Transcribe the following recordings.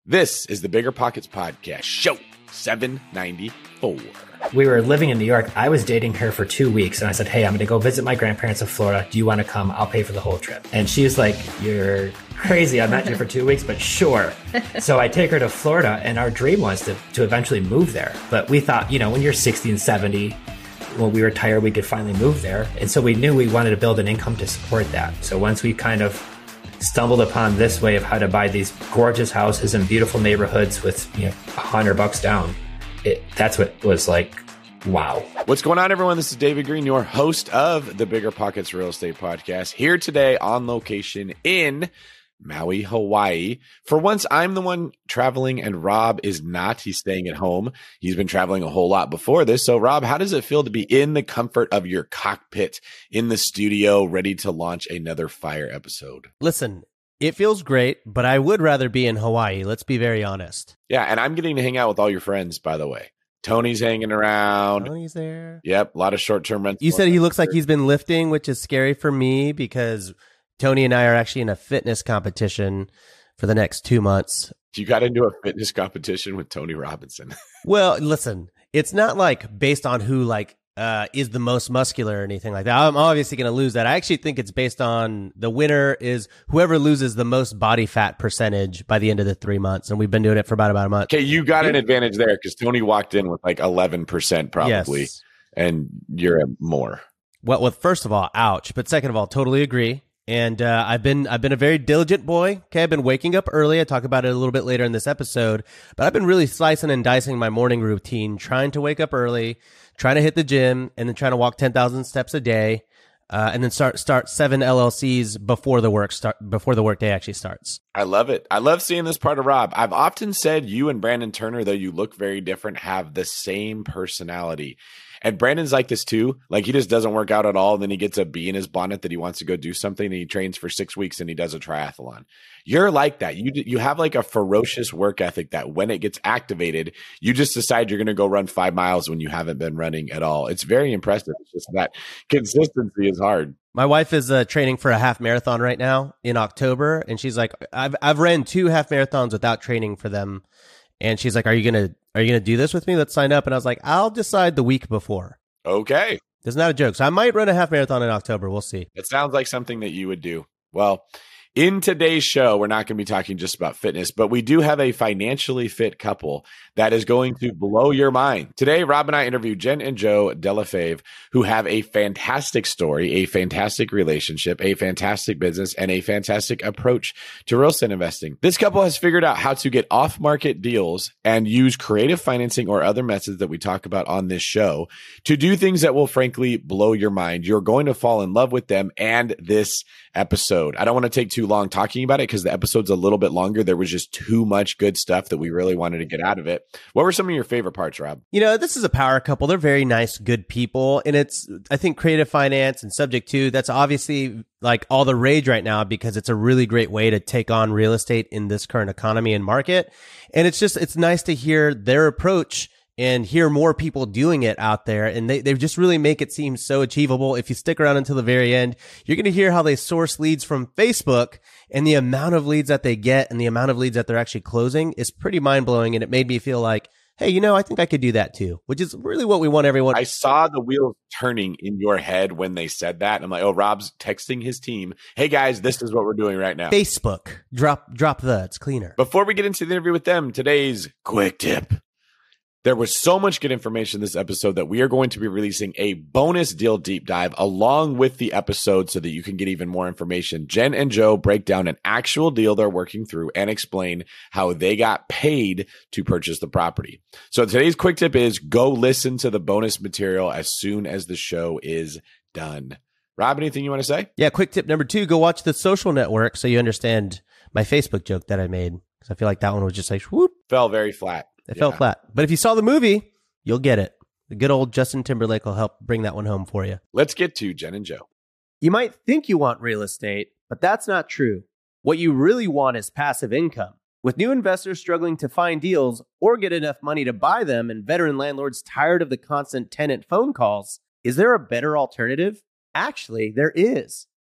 This is the Bigger Pockets Podcast, show 794. We were living in New York. I was dating her for 2 weeks, and I said, hey, I'm going to go visit my grandparents in Florida. Do you want to come? I'll pay for the whole trip. And she was like, you're crazy. I'm not here for 2 weeks, but sure. So I take her to Florida, and our dream was to eventually move there. But we thought, when you're 60 and 70, when we retire, we could finally move there. And so we knew we wanted to build an income to support that. So once we kind of stumbled upon this way of how to buy these gorgeous houses in beautiful neighborhoods with $100 down, that's what was like, wow. What's going on, everyone? This is David Greene, your host of the Bigger Pockets Real Estate Podcast, here today on location in Maui, Hawaii. For once, I'm the one traveling and Rob is not. He's staying at home. He's been traveling a whole lot before this. So Rob, how does it feel to be in the comfort of your cockpit in the studio, ready to launch another fire episode? Listen, it feels great, but I would rather be in Hawaii. Let's be very honest. Yeah, and I'm getting to hang out with all your friends, by the way. Tony's hanging around. Tony's there. Yep, a lot of short-term rentals. You said he looks like he's been lifting, which is scary for me because Tony and I are actually in a fitness competition for the next 2 months. You got into a fitness competition with Tony Robinson. Well, listen, it's not like based on who is the most muscular or anything like that. I'm obviously going to lose that. I actually think it's based on the winner is whoever loses the most body fat percentage by the end of the 3 months. And we've been doing it for about a month. Okay, you got an advantage there because Tony walked in with like 11% probably, yes. And you're at more. Well, first of all, ouch. But second of all, totally agree. And I've been a very diligent boy. Okay, I've been waking up early. I talk about it a little bit later in this episode, but I've been really slicing and dicing my morning routine, trying to wake up early, trying to hit the gym, and then trying to walk 10,000 steps a day, and then start 7 LLCs before the workday actually starts. I love it. I love seeing this part of Rob. I've often said you and Brandon Turner, though you look very different, have the same personality. And Brandon's like this too. Like he just doesn't work out at all. And then he gets a bee in his bonnet that he wants to go do something. And he trains for 6 weeks and he does a triathlon. You're like that. You have like a ferocious work ethic that when it gets activated, you just decide you're going to go run 5 miles when you haven't been running at all. It's very impressive. It's just that consistency is hard. My wife is training for a half marathon right now in October. And she's like, I've ran 2 half marathons without training for them. And she's like, are you going to do this with me? Let's sign up. And I was like, I'll decide the week before. Okay. That's not a joke. So I might run a half marathon in October. We'll see. It sounds like something that you would do. Well, in today's show, we're not going to be talking just about fitness, but we do have a financially fit couple that is going to blow your mind. Today, Rob and I interviewed Jen and Joe Delafave, who have a fantastic story, a fantastic relationship, a fantastic business, and a fantastic approach to real estate investing. This couple has figured out how to get off-market deals and use creative financing or other methods that we talk about on this show to do things that will frankly blow your mind. You're going to fall in love with them and this episode. I don't want to take too long talking about it because the episode's a little bit longer. There was just too much good stuff that we really wanted to get out of it. What were some of your favorite parts, Rob? This is a power couple. They're very nice, good people. And I think creative finance and subject to, that's obviously like all the rage right now because it's a really great way to take on real estate in this current economy and market. And it's nice to hear their approach and hear more people doing it out there. And they just really make it seem so achievable. If you stick around until the very end, you're going to hear how they source leads from Facebook, and the amount of leads that they get and the amount of leads that they're actually closing is pretty mind blowing. And it made me feel like, hey, I think I could do that too, which is really what we want everyone. I saw the wheels turning in your head when they said that. And I'm like, oh, Rob's texting his team. Hey guys, this is what we're doing right now. Facebook, drop it's cleaner. Before we get into the interview with them, today's quick tip. There was so much good information in this episode that we are going to be releasing a bonus deal deep dive along with the episode so that you can get even more information. Jen and Joe break down an actual deal they're working through and explain how they got paid to purchase the property. So today's quick tip is go listen to the bonus material as soon as the show is done. Rob, anything you want to say? Yeah, quick tip number 2, go watch The Social Network so you understand my Facebook joke that I made. Because I feel like that one was just like, whoop. Fell very flat. It fell flat. But if you saw the movie, you'll get it. The good old Justin Timberlake will help bring that one home for you. Let's get to Jen and Joe. You might think you want real estate, but that's not true. What you really want is passive income. With new investors struggling to find deals or get enough money to buy them and veteran landlords tired of the constant tenant phone calls, is there a better alternative? Actually, there is.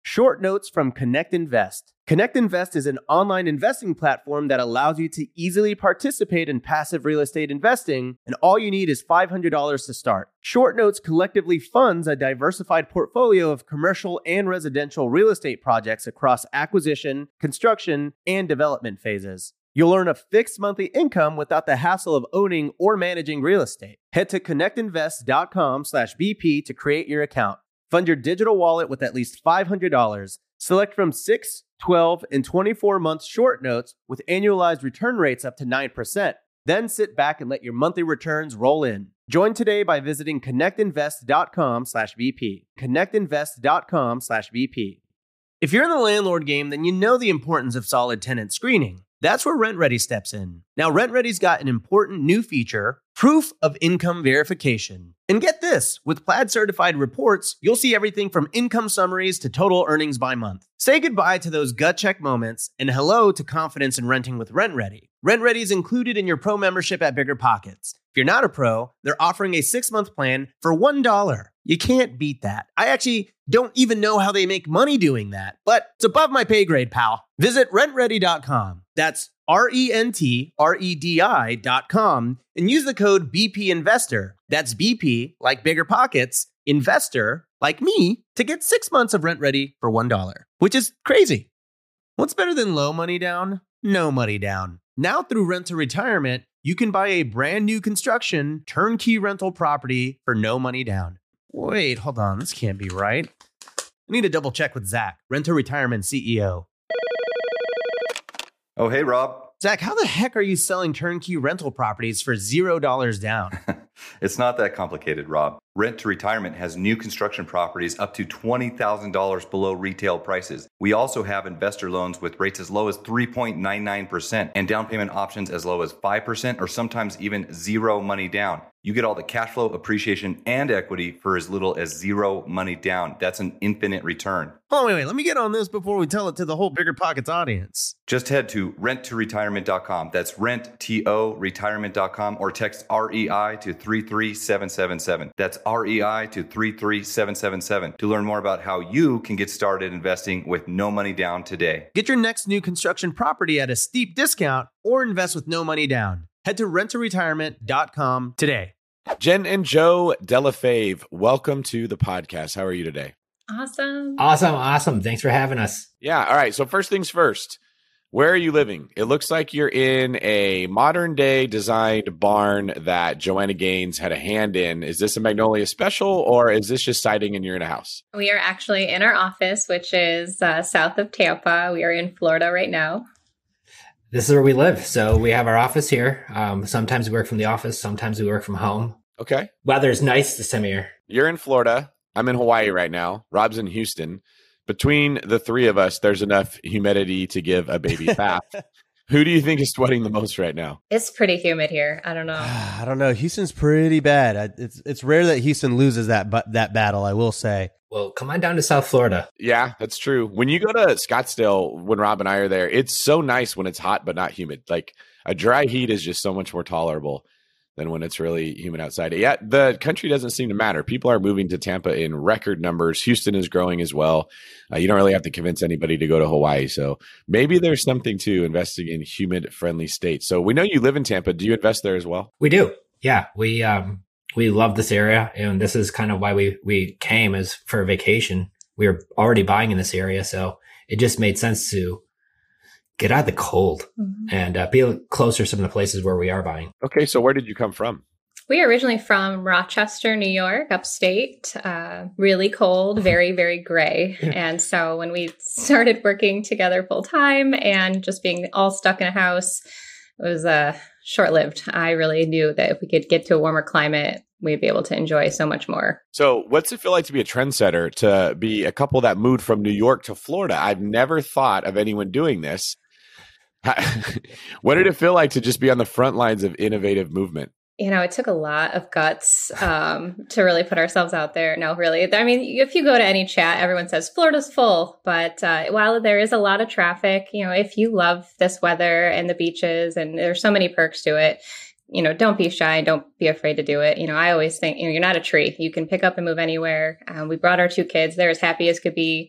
Short notes from Connect Invest. Connect Invest is an online investing platform that allows you to easily participate in passive real estate investing, and all you need is $500 to start. Short Notes collectively funds a diversified portfolio of commercial and residential real estate projects across acquisition, construction, and development phases. You'll earn a fixed monthly income without the hassle of owning or managing real estate. Head to connectinvest.com/BP to create your account. Fund your digital wallet with at least $500. Select from 6, 12, and 24-month short notes with annualized return rates up to 9%. Then sit back and let your monthly returns roll in. Join today by visiting connectinvest.com/BP. Connectinvest.com/BP. If you're in the landlord game, then you know the importance of solid tenant screening. That's where RentRedi steps in. Now, RentRedi's got an important new feature, proof of income verification. And get this, with Plaid certified reports, you'll see everything from income summaries to total earnings by month. Say goodbye to those gut check moments and hello to confidence in renting with RentRedi. RentRedi is included in your pro membership at BiggerPockets. If you're not a pro, they're offering a 6-month plan for $1. You can't beat that. I actually don't even know how they make money doing that, but it's above my pay grade, pal. Visit rentredi.com. That's RENTREDI.com and use the code BP Investor. That's BP, like BiggerPockets, Investor, like me, to get 6 months of RentRedi for $1, which is crazy. What's better than low money down? No money down. Now through Rent to Retirement, you can buy a brand new construction turnkey rental property for no money down. Wait, hold on. This can't be right. I need to double check with Zach, Rent to Retirement CEO. Oh, hey, Rob. Zach, how the heck are you selling turnkey rental properties for $0 down? It's not that complicated, Rob. Rent to Retirement has new construction properties up to $20,000 below retail prices. We also have investor loans with rates as low as 3.99% and down payment options as low as 5% or sometimes even zero money down. You get all the cash flow, appreciation, and equity for as little as zero money down. That's an infinite return. Oh, wait. Let me get on this before we tell it to the whole BiggerPockets audience. Just head to renttoretirement.com. That's renttoretirement.com or text REI to 33777. That's REI to 33777 to learn more about how you can get started investing with no money down today. Get your next new construction property at a steep discount or invest with no money down. Head to renttoretirement.com today. Jen and Joe Delafave, welcome to the podcast. How are you today? Awesome. Thanks for having us. Yeah. All right. So first things first, where are you living? It looks like you're in a modern day designed barn that Joanna Gaines had a hand in. Is this a Magnolia special or is this just siding and you're in a house? We are actually in our office, which is south of Tampa. We are in Florida right now. This is where we live. So we have our office here. Sometimes we work from the office. Sometimes we work from home. Okay. Weather's nice this time of year. You're in Florida. I'm in Hawaii right now. Rob's in Houston. Between the three of us, there's enough humidity to give a baby bath. Who do you think is sweating the most right now? It's pretty humid here. I don't know. I don't know. Houston's pretty bad. It's rare that Houston loses that battle, I will say. Well, come on down to South Florida. Yeah, that's true. When you go to Scottsdale, when Rob and I are there, it's so nice when it's hot but not humid. Like a dry heat is just so much more tolerable than when it's really humid outside. Yeah, the country doesn't seem to matter. People are moving to Tampa in record numbers. Houston is growing as well. You don't really have to convince anybody to go to Hawaii. So maybe there's something to investing in humid-friendly states. So we know you live in Tampa. Do you invest there as well? We do. Yeah, we love this area, and this is kind of why we came as for a vacation. We were already buying in this area, so it just made sense to get out of the cold and be closer to some of the places where we are buying. Okay, so where did you come from? We are originally from Rochester, New York, upstate. Really cold, very, very gray. And so when we started working together full time and just being all stuck in a house, it was short-lived. I really knew that if we could get to a warmer climate, we'd be able to enjoy so much more. So what's it feel like to be a trendsetter, to be a couple that moved from New York to Florida? I've never thought of anyone doing this. What did it feel like to just be on the front lines of innovative movement? You know, it took a lot of guts to really put ourselves out there. No, really. I mean, if you go to any chat, everyone says Florida's full. But while there is a lot of traffic, you know, if you love this weather and the beaches, and there's so many perks to it, you know, don't be shy. Don't be afraid to do it. You know, I always think, you know, you're not a tree. You can pick up and move anywhere. We brought our 2 kids. They're as happy as could be.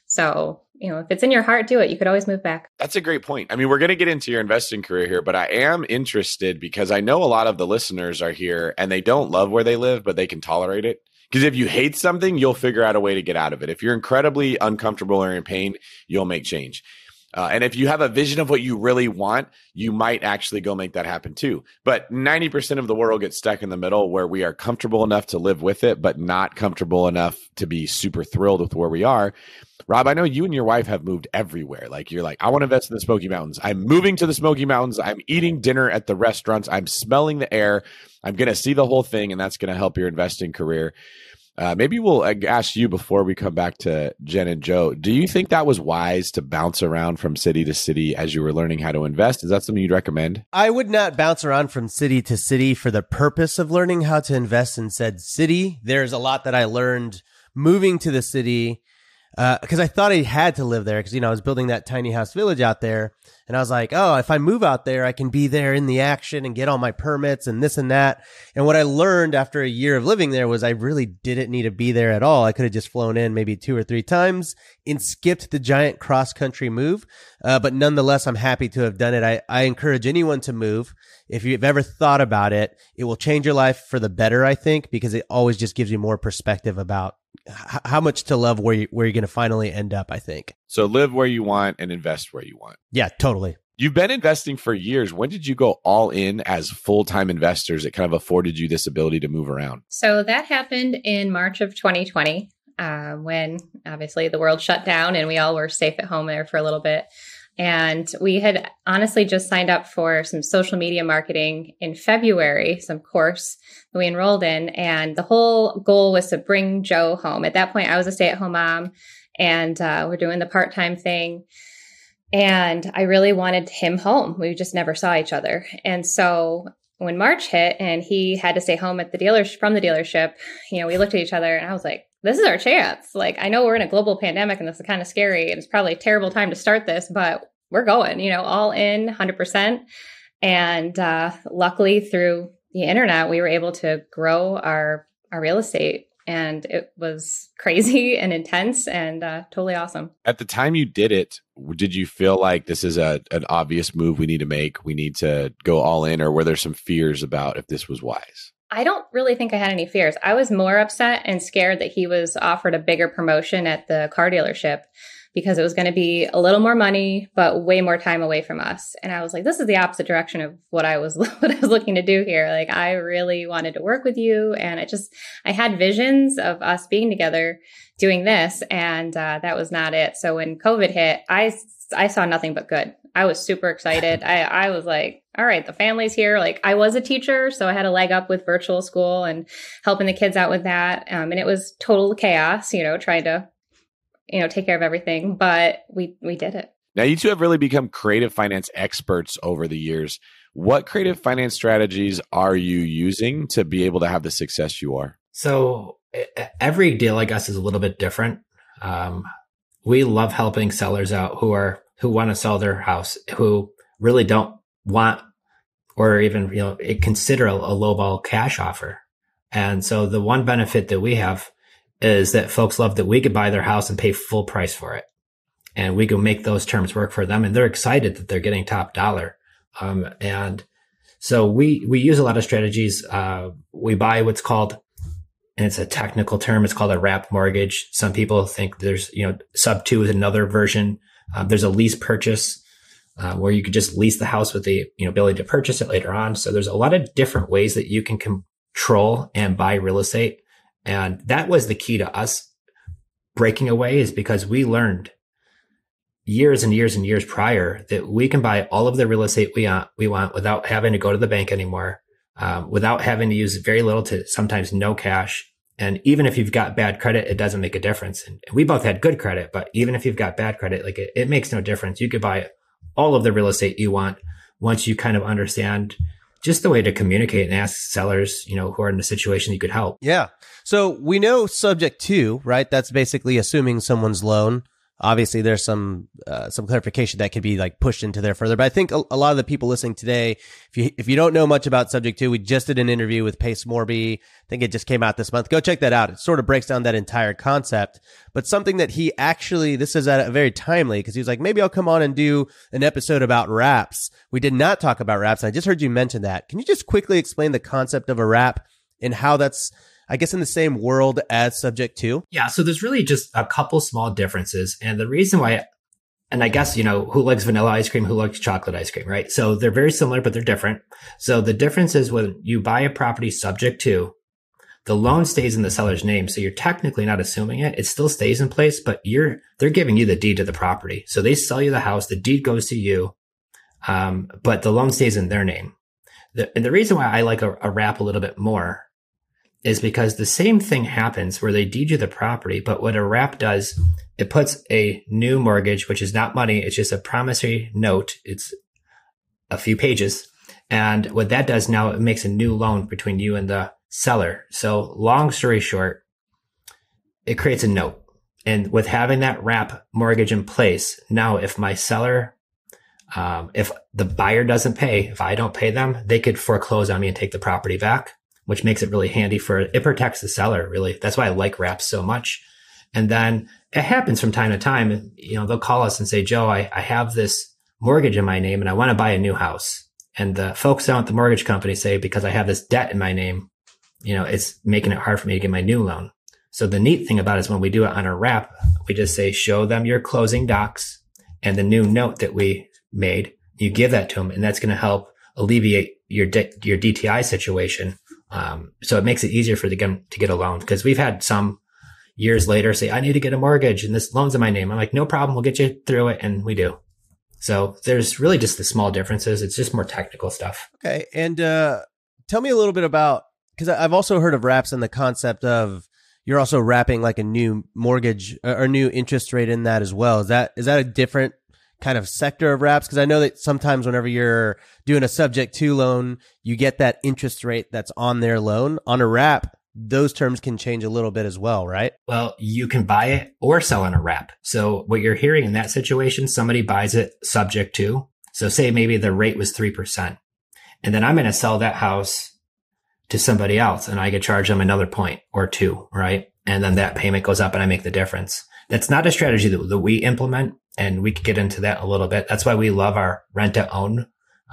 So, if it's in your heart, do it. You could always move back. That's a great point. I mean, we're going to get into your investing career here, but I am interested because I know a lot of the listeners are here and they don't love where they live, but they can tolerate it. Because if you hate something, you'll figure out a way to get out of it. If you're incredibly uncomfortable or in pain, you'll make change. And if you have a vision of what you really want, you might actually go make that happen too. But 90% of the world gets stuck in the middle where we are comfortable enough to live with it, but not comfortable enough to be super thrilled with where we are. Rob, I know you and your wife have moved everywhere. Like you're like, I want to invest in the Smoky Mountains. I'm moving to the Smoky Mountains. I'm eating dinner at the restaurants. I'm smelling the air. I'm going to see the whole thing, and that's going to help your investing career. Maybe we'll ask you before we come back to Jen and Joe. Do you think that was wise to bounce around from city to city as you were learning how to invest? Is that something you'd recommend? I would not bounce around from city to city for the purpose of learning how to invest in said city. There's a lot that I learned moving to the city because I thought I had to live there because, I was building that tiny house village out there. And I was like, oh, if I move out there, I can be there in the action and get all my permits and this and that. And what I learned after a year of living there was I really didn't need to be there at all. I could have just flown in maybe 2 or 3 times and skipped the giant cross-country move. But nonetheless, I'm happy to have done it. I encourage anyone to move. If you've ever thought about it, it will change your life for the better, I think, because it always just gives you more perspective about how much to love where you're going to finally end up, I think. So live where you want and invest where you want. Yeah, totally. You've been investing for years. When did you go all in as full-time investors that kind of afforded you this ability to move around? So that happened in March of 2020, when obviously the world shut down and we all were safe at home there for a little bit. And we had honestly just signed up for some social media marketing in February, some course that we enrolled in. And the whole goal was to bring Joe home. At that point, I was a stay-at-home mom and we're doing the part-time thing. And I really wanted him home. We just never saw each other. And so when March hit and he had to stay home at from the dealership, we looked at each other and I was like, this is our chance. Like, I know we're in a global pandemic and this is kind of scary and it's probably a terrible time to start this, but we're going, all in 100%. And luckily through the internet, we were able to grow our real estate. And it was crazy and intense and totally awesome. At the time you did it, did you feel like this is an obvious move we need to make? We need to go all in, or were there some fears about if this was wise? I don't really think I had any fears. I was more upset and scared that he was offered a bigger promotion at the car dealership because it was going to be a little more money, but way more time away from us. And I was like, this is the opposite direction of what I was looking to do here. Like, I really wanted to work with you. And I had visions of us being together doing this. And that was not it. So when COVID hit, I saw nothing but good. I was super excited. I was like, all right, the family's here. Like, I was a teacher, so I had a leg up with virtual school and helping the kids out with that. And it was total chaos, trying to take care of everything, but we did it. Now, you two have really become creative finance experts over the years. What creative finance strategies are you using to be able to have the success you are? So every deal, I guess, is a little bit different. We love helping sellers out who want to sell their house, who really don't want or even consider a lowball cash offer. And so the one benefit that we have is that folks love that we could buy their house and pay full price for it. And we can make those terms work for them. And they're excited that they're getting top dollar. And so we use a lot of strategies. We buy what's called, and it's a technical term, it's called a wrap mortgage. Some people think there's, sub 2 is another version. There's a lease purchase, where you could just lease the house with the ability to purchase it later on. So there's a lot of different ways that you can control and buy real estate. And that was the key to us breaking away, is because we learned years and years and years prior that we can buy all of the real estate we want without having to go to the bank anymore, without having to use very little to sometimes no cash. And even if you've got bad credit, it doesn't make a difference. And we both had good credit, but even if you've got bad credit, like it makes no difference. You could buy all of the real estate you want once you kind of understand just the way to communicate and ask sellers, who are in a situation you could help. Yeah. So we know subject to, right? That's basically assuming someone's loan Obviously, there's some clarification that could be like pushed into there further. But I think a lot of the people listening today, if you don't know much about Subject 2, we just did an interview with Pace Morby. I think it just came out this month. Go check that out. It sort of breaks down that entire concept. But something that he actually, this is very timely because he was like, maybe I'll come on and do an episode about wraps. We did not talk about wraps. I just heard you mention that. Can you just quickly explain the concept of a wrap and how that's, I guess, in the same world as Subject 2? Yeah, so there's really just a couple small differences. And the reason why, and I guess, who likes vanilla ice cream, who likes chocolate ice cream, right? So they're very similar, but they're different. So the difference is when you buy a property Subject 2, the loan stays in the seller's name. So you're technically not assuming it. It still stays in place, but they're giving you the deed to the property. So they sell you the house, the deed goes to you, but the loan stays in their name. And the reason why I like a wrap a little bit more is because the same thing happens where they deed you the property, but what a wrap does, it puts a new mortgage, which is not money. It's just a promissory note. It's a few pages. And what that does now, it makes a new loan between you and the seller. So long story short, it creates a note. And with having that wrap mortgage in place, now if my seller, if the buyer doesn't pay, if I don't pay them, they could foreclose on me and take the property back, which makes it really handy it protects the seller, really. That's why I like wraps so much. And then it happens from time to time, they'll call us and say, Joe, I have this mortgage in my name and I want to buy a new house. And the folks down at the mortgage company say, because I have this debt in my name, it's making it hard for me to get my new loan. So the neat thing about it is when we do it on a wrap, we just say, show them your closing docs and the new note that we made. You give that to them, and that's going to help alleviate your DTI situation. So it makes it easier for them to get a loan, because we've had some years later say, I need to get a mortgage and this loan's in my name. I'm like, no problem. We'll get you through it. And we do. So there's really just the small differences. It's just more technical stuff. Okay. And tell me a little bit about, because I've also heard of wraps and the concept of you're also wrapping like a new mortgage or new interest rate in that as well. Is that a different kind of sector of wraps? Because I know that sometimes whenever you're doing a Subject 2 loan, you get that interest rate that's on their loan. On a wrap, those terms can change a little bit as well, right? Well, you can buy it or sell on a wrap. So what you're hearing in that situation, somebody buys it Subject 2. So say maybe the rate was 3%. And then I'm going to sell that house to somebody else and I could charge them another point or two, right? And then that payment goes up and I make the difference. That's not a strategy that we implement. And we could get into that a little bit. That's why we love our rent to own.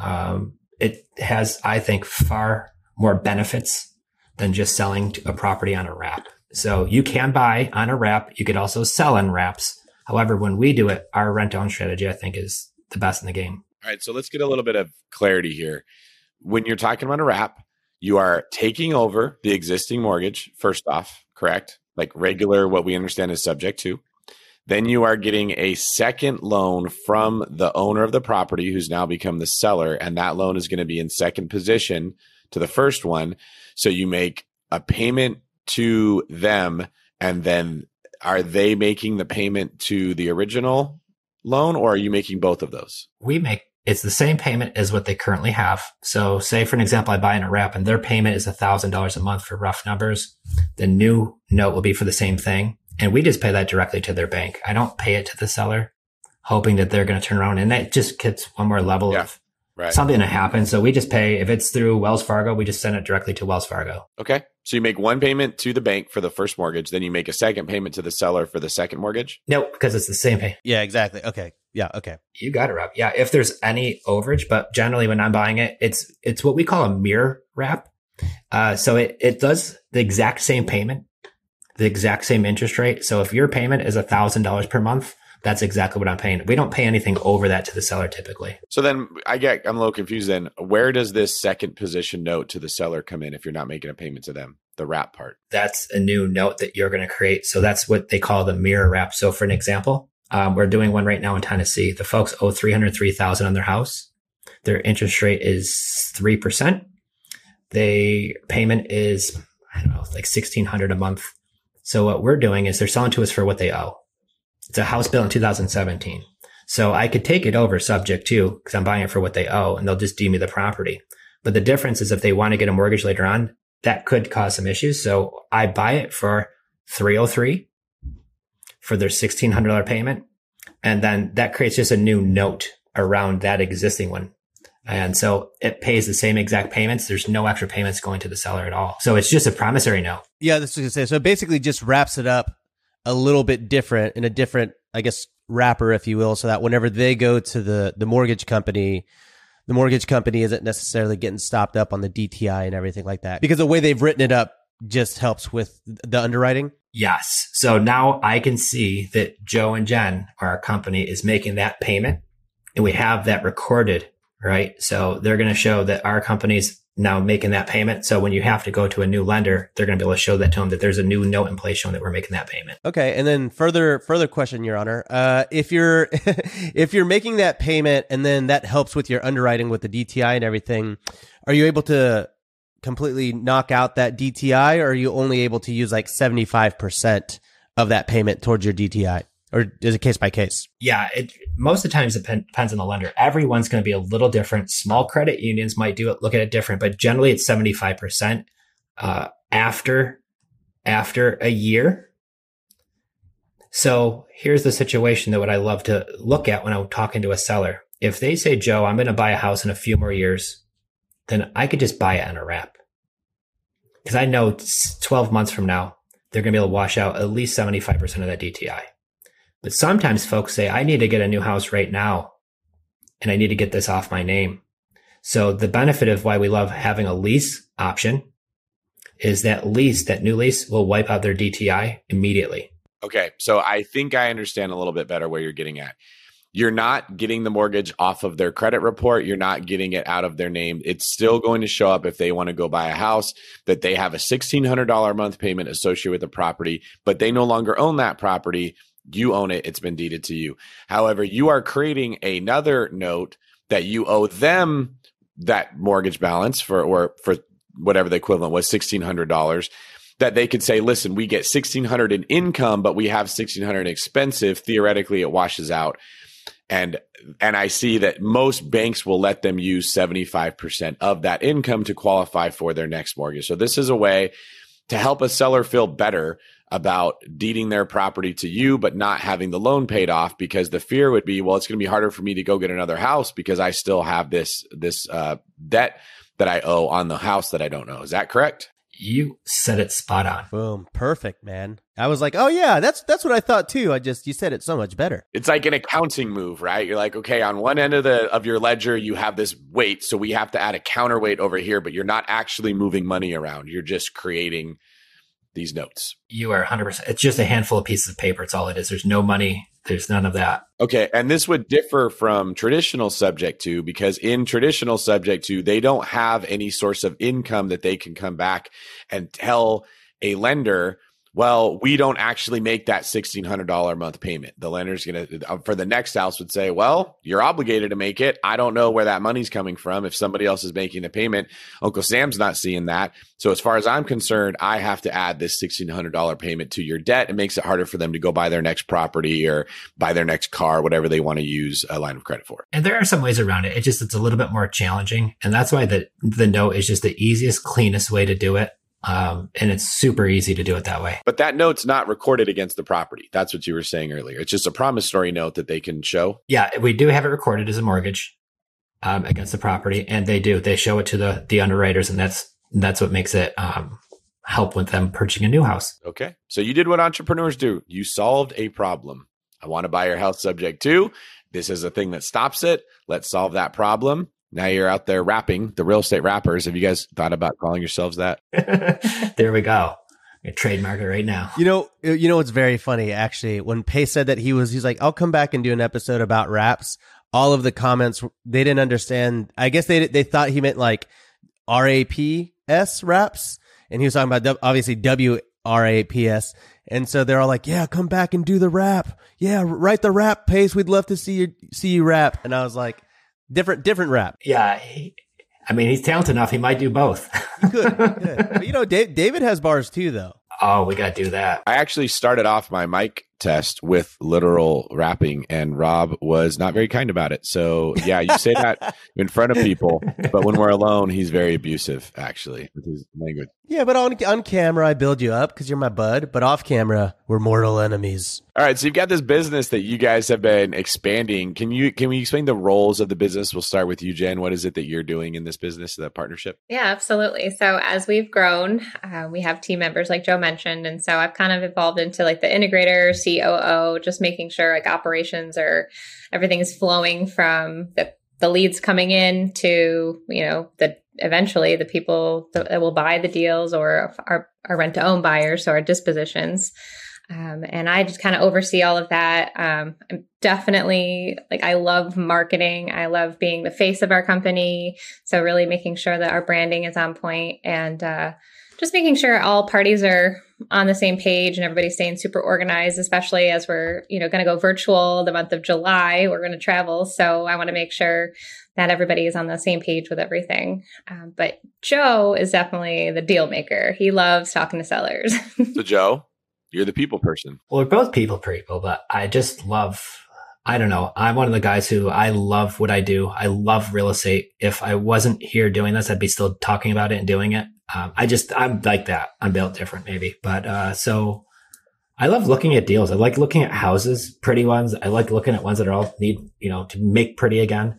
It has, I think, far more benefits than just selling a property on a wrap. So you can buy on a wrap. You could also sell on wraps. However, when we do it, our rent to own strategy, I think, is the best in the game. All right. So let's get a little bit of clarity here. When you're talking about a wrap, you are taking over the existing mortgage, first off, correct? Like regular, what we understand is Subject 2. Then you are getting a second loan from the owner of the property who's now become the seller. And that loan is going to be in second position to the first one. So you make a payment to them. And then are they making the payment to the original loan, or are you making both of those? It's the same payment as what they currently have. So say, for an example, I buy in a wrap and their payment is $1,000 a month for rough numbers. The new note will be for the same thing. And we just pay that directly to their bank. I don't pay it to the seller, hoping that they're going to turn around. And that just gets one more level of something to happen. So we just pay, if it's through Wells Fargo, we just send it directly to Wells Fargo. Okay. So you make one payment to the bank for the first mortgage. Then you make a second payment to the seller for the second mortgage? Nope, because it's the same pay. Yeah, exactly. Okay. Yeah. Okay. You got it, Rob. Yeah. If there's any overage, but generally when I'm buying it, it's what we call a mirror wrap. So it does the exact same payment, the exact same interest rate. So if your payment is $1,000 per month, that's exactly what I'm paying. We don't pay anything over that to the seller typically. So then I'm a little confused then. Where does this second position note to the seller come in if you're not making a payment to them? The wrap part. That's a new note that you're going to create. So that's what they call the mirror wrap. So for an example, we're doing one right now in Tennessee. The folks owe $303,000 on their house. Their interest rate is 3%. The payment is, like $1,600 a month. So what we're doing is they're selling to us for what they owe. It's a house built in 2017. So I could take it over Subject 2 because I'm buying it for what they owe and they'll just deed me the property. But the difference is if they want to get a mortgage later on, that could cause some issues. So I buy it for $303 for their $1,600 payment. And then that creates just a new note around that existing one. And so it pays the same exact payments. There's no extra payments going to the seller at all. So it's just a promissory note. Yeah, that's what I was going to say. So it basically just wraps it up a little bit different in a different, I guess, wrapper, if you will, so that whenever they go to the mortgage company isn't necessarily getting stopped up on the DTI and everything like that. Because the way they've written it up just helps with the underwriting. Yes. So now I can see that Joe and Jen, our company, is making that payment, and we have that recorded, right? So they're going to show that our company's now making that payment. So when you have to go to a new lender, they're going to be able to show that to them that there's a new note in place showing that we're making that payment. Okay. And then further question, Your Honor. If you're, if you're making that payment and then that helps with your underwriting with the DTI and everything, are you able to completely knock out that DTI, or are you only able to use like 75% of that payment towards your DTI? Or is it case by case? Yeah, most of the times it depends on the lender. Everyone's going to be a little different. Small credit unions might look at it different, but generally it's 75% after a year. So here's the situation that what I love to look at when I'm talking to a seller. If they say, Joe, I'm going to buy a house in a few more years, then I could just buy it on a wrap. Because I know 12 months from now, they're going to be able to wash out at least 75% of that DTI. But sometimes folks say, I need to get a new house right now, and I need to get this off my name. So the benefit of why we love having a lease option is that new lease will wipe out their DTI immediately. Okay. So I think I understand a little bit better where you're getting at. You're not getting the mortgage off of their credit report. You're not getting it out of their name. It's still going to show up if they want to go buy a house that they have a $1,600 a month payment associated with the property, but they no longer own that property. You own it. It's been deeded to you. However, you are creating another note that you owe them that mortgage balance for whatever the equivalent was, $1,600, that they could say, listen, we get $1,600 in income, but we have $1,600 in expensive. Theoretically, it washes out. And I see that most banks will let them use 75% of that income to qualify for their next mortgage. So this is a way to help a seller feel better about deeding their property to you, but not having the loan paid off, because the fear would be, well, it's going to be harder for me to go get another house because I still have this debt that I owe on the house that I don't know. Is that correct? You said it spot on. Boom. Perfect, man. I was like, oh yeah, that's what I thought too. You said it so much better. It's like an accounting move, right? You're like, okay, on one end of your ledger, you have this weight. So we have to add a counterweight over here, but you're not actually moving money around. You're just creating these notes. You are 100%. It's just a handful of pieces of paper. It's all it is. There's no money. There's none of that. Okay. And this would differ from traditional subject to, because in traditional subject to, they don't have any source of income that they can come back and tell a lender, well, we don't actually make that $1,600 a month payment. The lender's going to, for the next house, would say, well, you're obligated to make it. I don't know where that money's coming from. If somebody else is making the payment, Uncle Sam's not seeing that. So as far as I'm concerned, I have to add this $1,600 payment to your debt. It makes it harder for them to go buy their next property or buy their next car, whatever they want to use a line of credit for. And there are some ways around it. It's a little bit more challenging. And that's why the note is just the easiest, cleanest way to do it. And it's super easy to do it that way. But that note's not recorded against the property. That's what you were saying earlier. It's just a promissory note that they can show. Yeah, we do have it recorded as a mortgage against the property, and they show it to the underwriters, and that's what makes it help with them purchasing a new house. Okay, so you did what entrepreneurs do. You solved a problem. I want to buy your house subject to. This is a thing that stops it. Let's solve that problem. Now you're out there rapping, the real estate rappers. Have you guys thought about calling yourselves that? There we go. I trademark it right now. You know what's very funny, actually, when Pay said that he's like, I'll come back and do an episode about raps. All of the comments, they didn't understand. I guess they thought he meant like RAPS raps. And he was talking about obviously WRAPS. And so they're all like, yeah, come back and do the rap. Yeah, write the rap, Pace. We'd love to see you rap. And I was like, different rap. Yeah. He's talented enough. He might do both. Good. But, David has bars too, though. Oh, we got to do that. I actually started off my mic test with literal wrapping, and Rob was not very kind about it. So yeah, you say that in front of people, but when we're alone, he's very abusive, actually, with his language. Yeah, but on camera, I build you up because you're my bud. But off camera, we're mortal enemies. All right, so you've got this business that you guys have been expanding. Can we explain the roles of the business? We'll start with you, Jen. What is it that you're doing in this business, the partnership? Yeah, absolutely. So as we've grown, we have team members like Joe mentioned. And so I've kind of evolved into like the integrator, COO, just making sure like operations or everything is flowing from the leads coming in to, eventually the people that will buy the deals or our rent to own buyers, so our dispositions. And I just kind of oversee all of that. I'm definitely I love marketing. I love being the face of our company. So really making sure that our branding is on point and just making sure all parties are on the same page and everybody's staying super organized, especially as we're, going to go virtual the month of July. We're going to travel. So I want to make sure that everybody is on the same page with everything. But Joe is definitely the deal maker. He loves talking to sellers. So Joe, you're the people person. Well, we're both people, but I just I don't know. I'm one of the guys who I love what I do. I love real estate. If I wasn't here doing this, I'd be still talking about it and doing it. I'm like that. I'm built different maybe. But, so I love looking at deals. I like looking at houses, pretty ones. I like looking at ones that are all need, to make pretty again.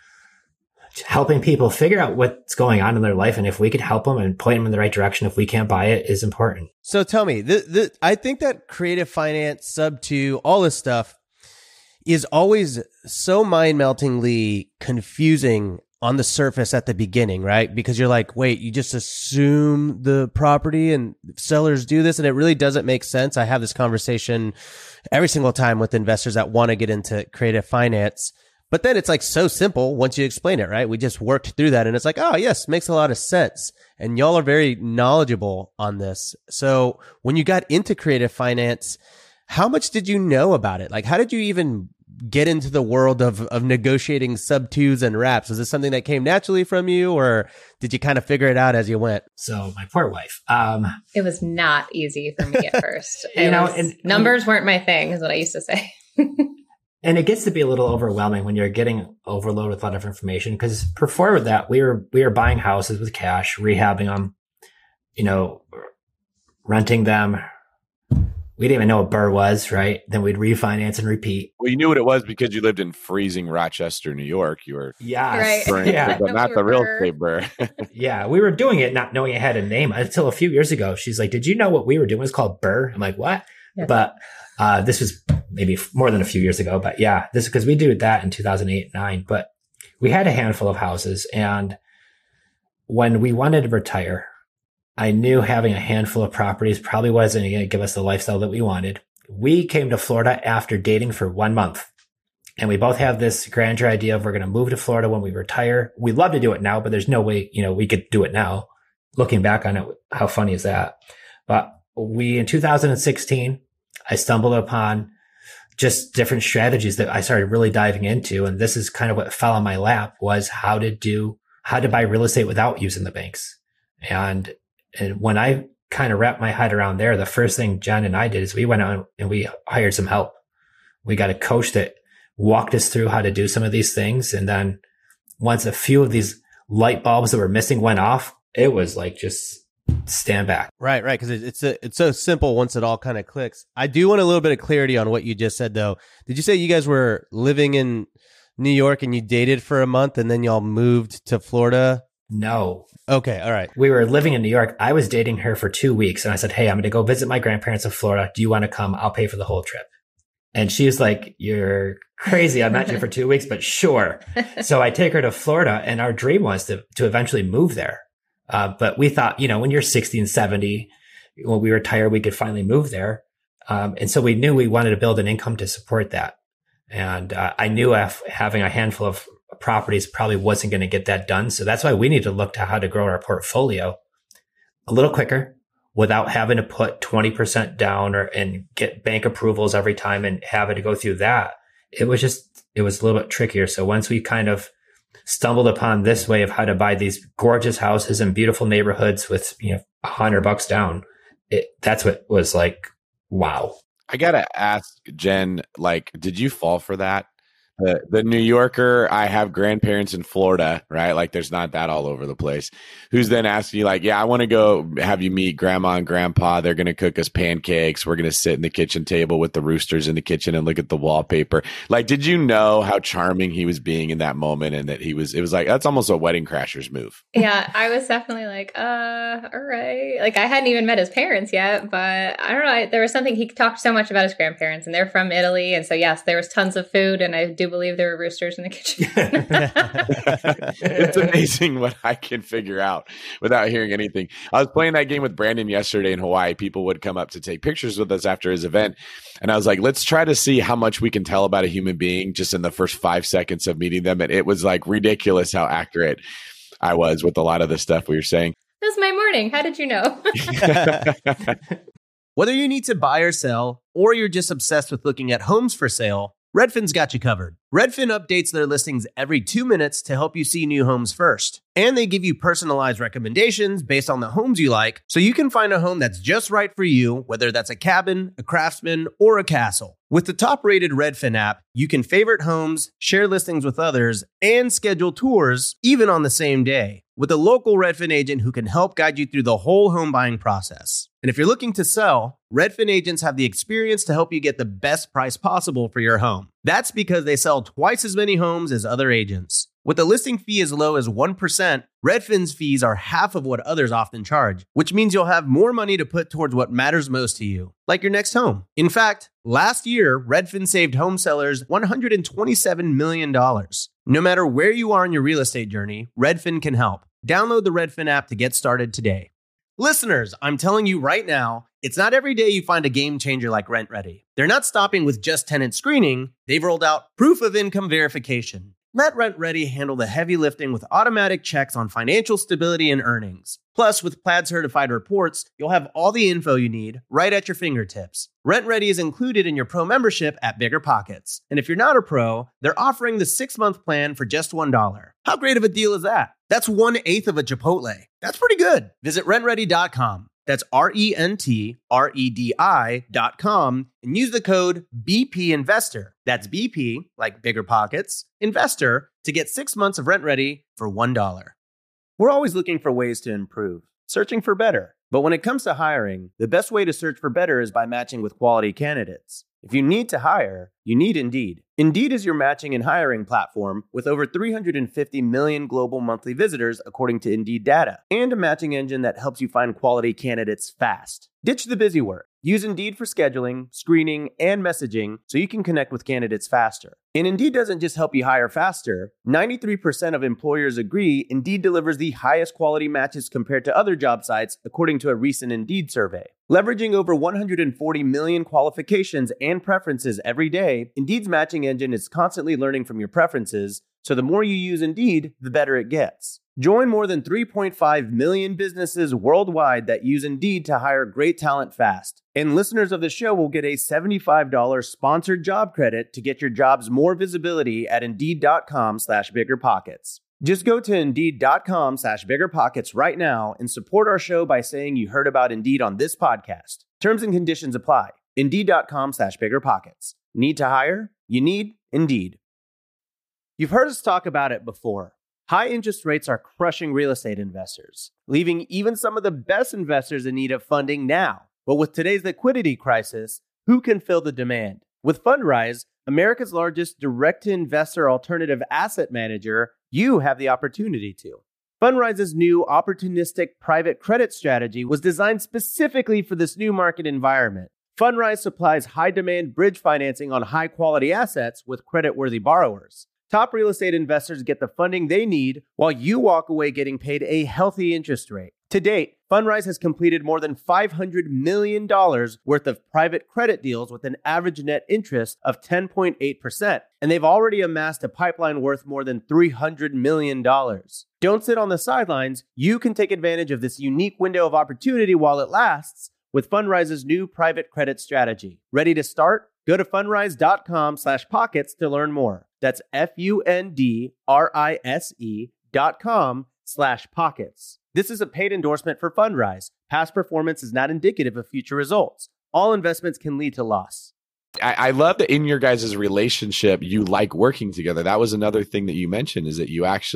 Helping people figure out what's going on in their life. And if we could help them and point them in the right direction, if we can't buy it, is important. So tell me, I think that creative finance, sub to all this stuff is always so mind-meltingly confusing on the surface at the beginning, right? Because you're like, wait, you just assume the property and sellers do this, and it really doesn't make sense. I have this conversation every single time with investors that want to get into creative finance. But then it's so simple once you explain it, right? We just worked through that and it's like, oh yes, makes a lot of sense. And y'all are very knowledgeable on this. So when you got into creative finance, how much did you know about it? How did you even get into the world of negotiating sub twos and wraps? Was this something that came naturally from you, or did you kind of figure it out as you went? So my poor wife, it was not easy for me at first. Numbers weren't my thing is what I used to say. And it gets to be a little overwhelming when you're getting overloaded with a lot of information, because before with that, we were buying houses with cash, rehabbing them, renting them. We didn't even know what BRRRR was, right? Then we'd refinance and repeat. Well, you knew what it was because you lived in freezing Rochester, New York. You were right. But not the real estate BRRRR. Yeah, we were doing it not knowing it had a name until a few years ago. She's like, did you know what we were doing was called BRRRR? I'm like, what? Yeah. But this was maybe more than a few years ago. But yeah, this is because we did that in 2008, 2009. But we had a handful of houses. And when we wanted to retire, I knew having a handful of properties probably wasn't going to give us the lifestyle that we wanted. We came to Florida after dating for 1 month. And we both have this grandeur idea of we're going to move to Florida when we retire. We'd love to do it now, but there's no way, we could do it now. Looking back on it, how funny is that? But in 2016, I stumbled upon just different strategies that I started really diving into. And this is kind of what fell on my lap, was how to buy real estate without using the banks. And when I kind of wrapped my head around there, the first thing Jen and I did is we went out and we hired some help. We got a coach that walked us through how to do some of these things. And then once a few of these light bulbs that were missing went off, it was just stand back. Right. Because it's so simple once it all kind of clicks. I do want a little bit of clarity on what you just said, though. Did you say you guys were living in New York and you dated for a month and then y'all moved to Florida? No. Okay. All right. We were living in New York. I was dating her for 2 weeks and I said, hey, I'm going to go visit my grandparents in Florida. Do you want to come? I'll pay for the whole trip. And she's like, you're crazy. I'm not here for 2 weeks, but sure. So I take her to Florida and our dream was to eventually move there. But we thought, when you're 60 and 70, when we retire, we could finally move there. And so we knew we wanted to build an income to support that. And I knew having a handful of properties probably wasn't going to get that done. So that's why we need to look to how to grow our portfolio a little quicker without having to put 20% down and get bank approvals every time and have it to go through that. It was a little bit trickier. So once we kind of stumbled upon this way of how to buy these gorgeous houses in beautiful neighborhoods with $100 down, that's what was like, wow. I got to ask Jen, like, did you fall for that? The New Yorker, I have grandparents in Florida, right? Like there's not that all over the place. Who's then asking you like, yeah, I want to go have you meet grandma and grandpa. They're going to cook us pancakes. We're going to sit in the kitchen table with the roosters in the kitchen and look at the wallpaper. Like, did you know how charming he was being in that moment? And that it was like, that's almost a Wedding Crashers move. Yeah, I was definitely like, all right. Like I hadn't even met his parents yet, but I don't know. There was something, he talked so much about his grandparents and they're from Italy. And so yes, there was tons of food and I do believe there were roosters in the kitchen. It's amazing what I can figure out without hearing anything. I was playing that game with Brandon yesterday in Hawaii. People would come up to take pictures with us after his event. And I was like, let's try to see how much we can tell about a human being just in the first 5 seconds of meeting them. And it was like ridiculous how accurate I was with a lot of the stuff we were saying. That was my morning. How did you know? Whether you need to buy or sell, or you're just obsessed with looking at homes for sale, Redfin's got you covered. Redfin updates their listings every 2 minutes to help you see new homes first. And they give you personalized recommendations based on the homes you like, so you can find a home that's just right for you, whether that's a cabin, a craftsman, or a castle. With the top-rated Redfin app, you can favorite homes, share listings with others, and schedule tours even on the same day, with a local Redfin agent who can help guide you through the whole home buying process. And if you're looking to sell, Redfin agents have the experience to help you get the best price possible for your home. That's because they sell twice as many homes as other agents. With a listing fee as low as 1%, Redfin's fees are half of what others often charge, which means you'll have more money to put towards what matters most to you, like your next home. In fact, last year, Redfin saved home sellers $127 million. No matter where you are in your real estate journey, Redfin can help. Download the Redfin app to get started today. Listeners, I'm telling you right now, it's not every day you find a game changer like RentRedi. They're not stopping with just tenant screening. They've rolled out proof of income verification. Let RentRedi handle the heavy lifting with automatic checks on financial stability and earnings. Plus, with Plaid certified reports, you'll have all the info you need right at your fingertips. RentRedi is included in your pro membership at Bigger Pockets. And if you're not a pro, they're offering the 6-month plan for just $1. How great of a deal is that? That's 1/8 of a Chipotle. That's pretty good. Visit rentredi.com. That's RENTREDI.com and use the code BPInvestor. That's BP, like Bigger Pockets, Investor, to get 6 months of RentRedi for $1. We're always looking for ways to improve, searching for better. But when it comes to hiring, the best way to search for better is by matching with quality candidates. If you need to hire, you need Indeed. Indeed is your matching and hiring platform with over 350 million global monthly visitors, according to Indeed data, and a matching engine that helps you find quality candidates fast. Ditch the busy work. Use Indeed for scheduling, screening, and messaging so you can connect with candidates faster. And Indeed doesn't just help you hire faster. 93% of employers agree Indeed delivers the highest quality matches compared to other job sites, according to a recent Indeed survey. Leveraging over 140 million qualifications and preferences every day, Indeed's matching engine is constantly learning from your preferences, so the more you use Indeed, the better it gets. Join more than 3.5 million businesses worldwide that use Indeed to hire great talent fast. And listeners of the show will get a $75 sponsored job credit to get your jobs more visibility at Indeed.com/biggerpockets. Just go to Indeed.com/biggerpockets right now and support our show by saying you heard about Indeed on this podcast. Terms and conditions apply. Indeed.com/biggerpockets. Need to hire? You need Indeed. You've heard us talk about it before. High interest rates are crushing real estate investors, leaving even some of the best investors in need of funding now. But with today's liquidity crisis, who can fill the demand? With Fundrise, America's largest direct-to-investor alternative asset manager, you have the opportunity to. Fundrise's new opportunistic private credit strategy was designed specifically for this new market environment. Fundrise supplies high-demand bridge financing on high-quality assets with credit-worthy borrowers. Top real estate investors get the funding they need while you walk away getting paid a healthy interest rate. To date, Fundrise has completed more than $500 million worth of private credit deals with an average net interest of 10.8%, and they've already amassed a pipeline worth more than $300 million. Don't sit on the sidelines. You can take advantage of this unique window of opportunity while it lasts with Fundrise's new private credit strategy. Ready to start? Go to fundrise.com/pockets to learn more. That's fundrise.com/pockets. This is a paid endorsement for Fundrise. Past performance is not indicative of future results. all investments can lead to loss. I love that in your guys' relationship, you like working together. That was another thing that you mentioned, is that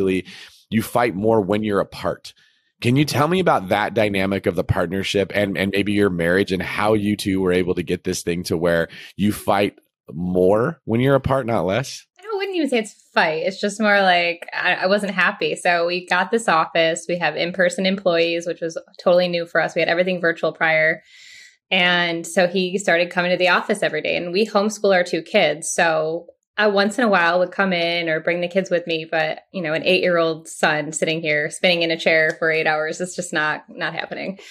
you fight more when you're apart. Can you tell me about that dynamic of the partnership and maybe your marriage and how you two were able to get this thing to where you fight more when you're apart, not less? I wouldn't even say it's fight. It's just more like I wasn't happy. So we got this office. We have in-person employees, which was totally new for us. We had everything virtual prior. And so he started coming to the office every day, and we homeschool our 2 kids. So I once in a while would come in or bring the kids with me, but an 8-year-old son sitting here spinning in a chair for 8 hours is just not happening.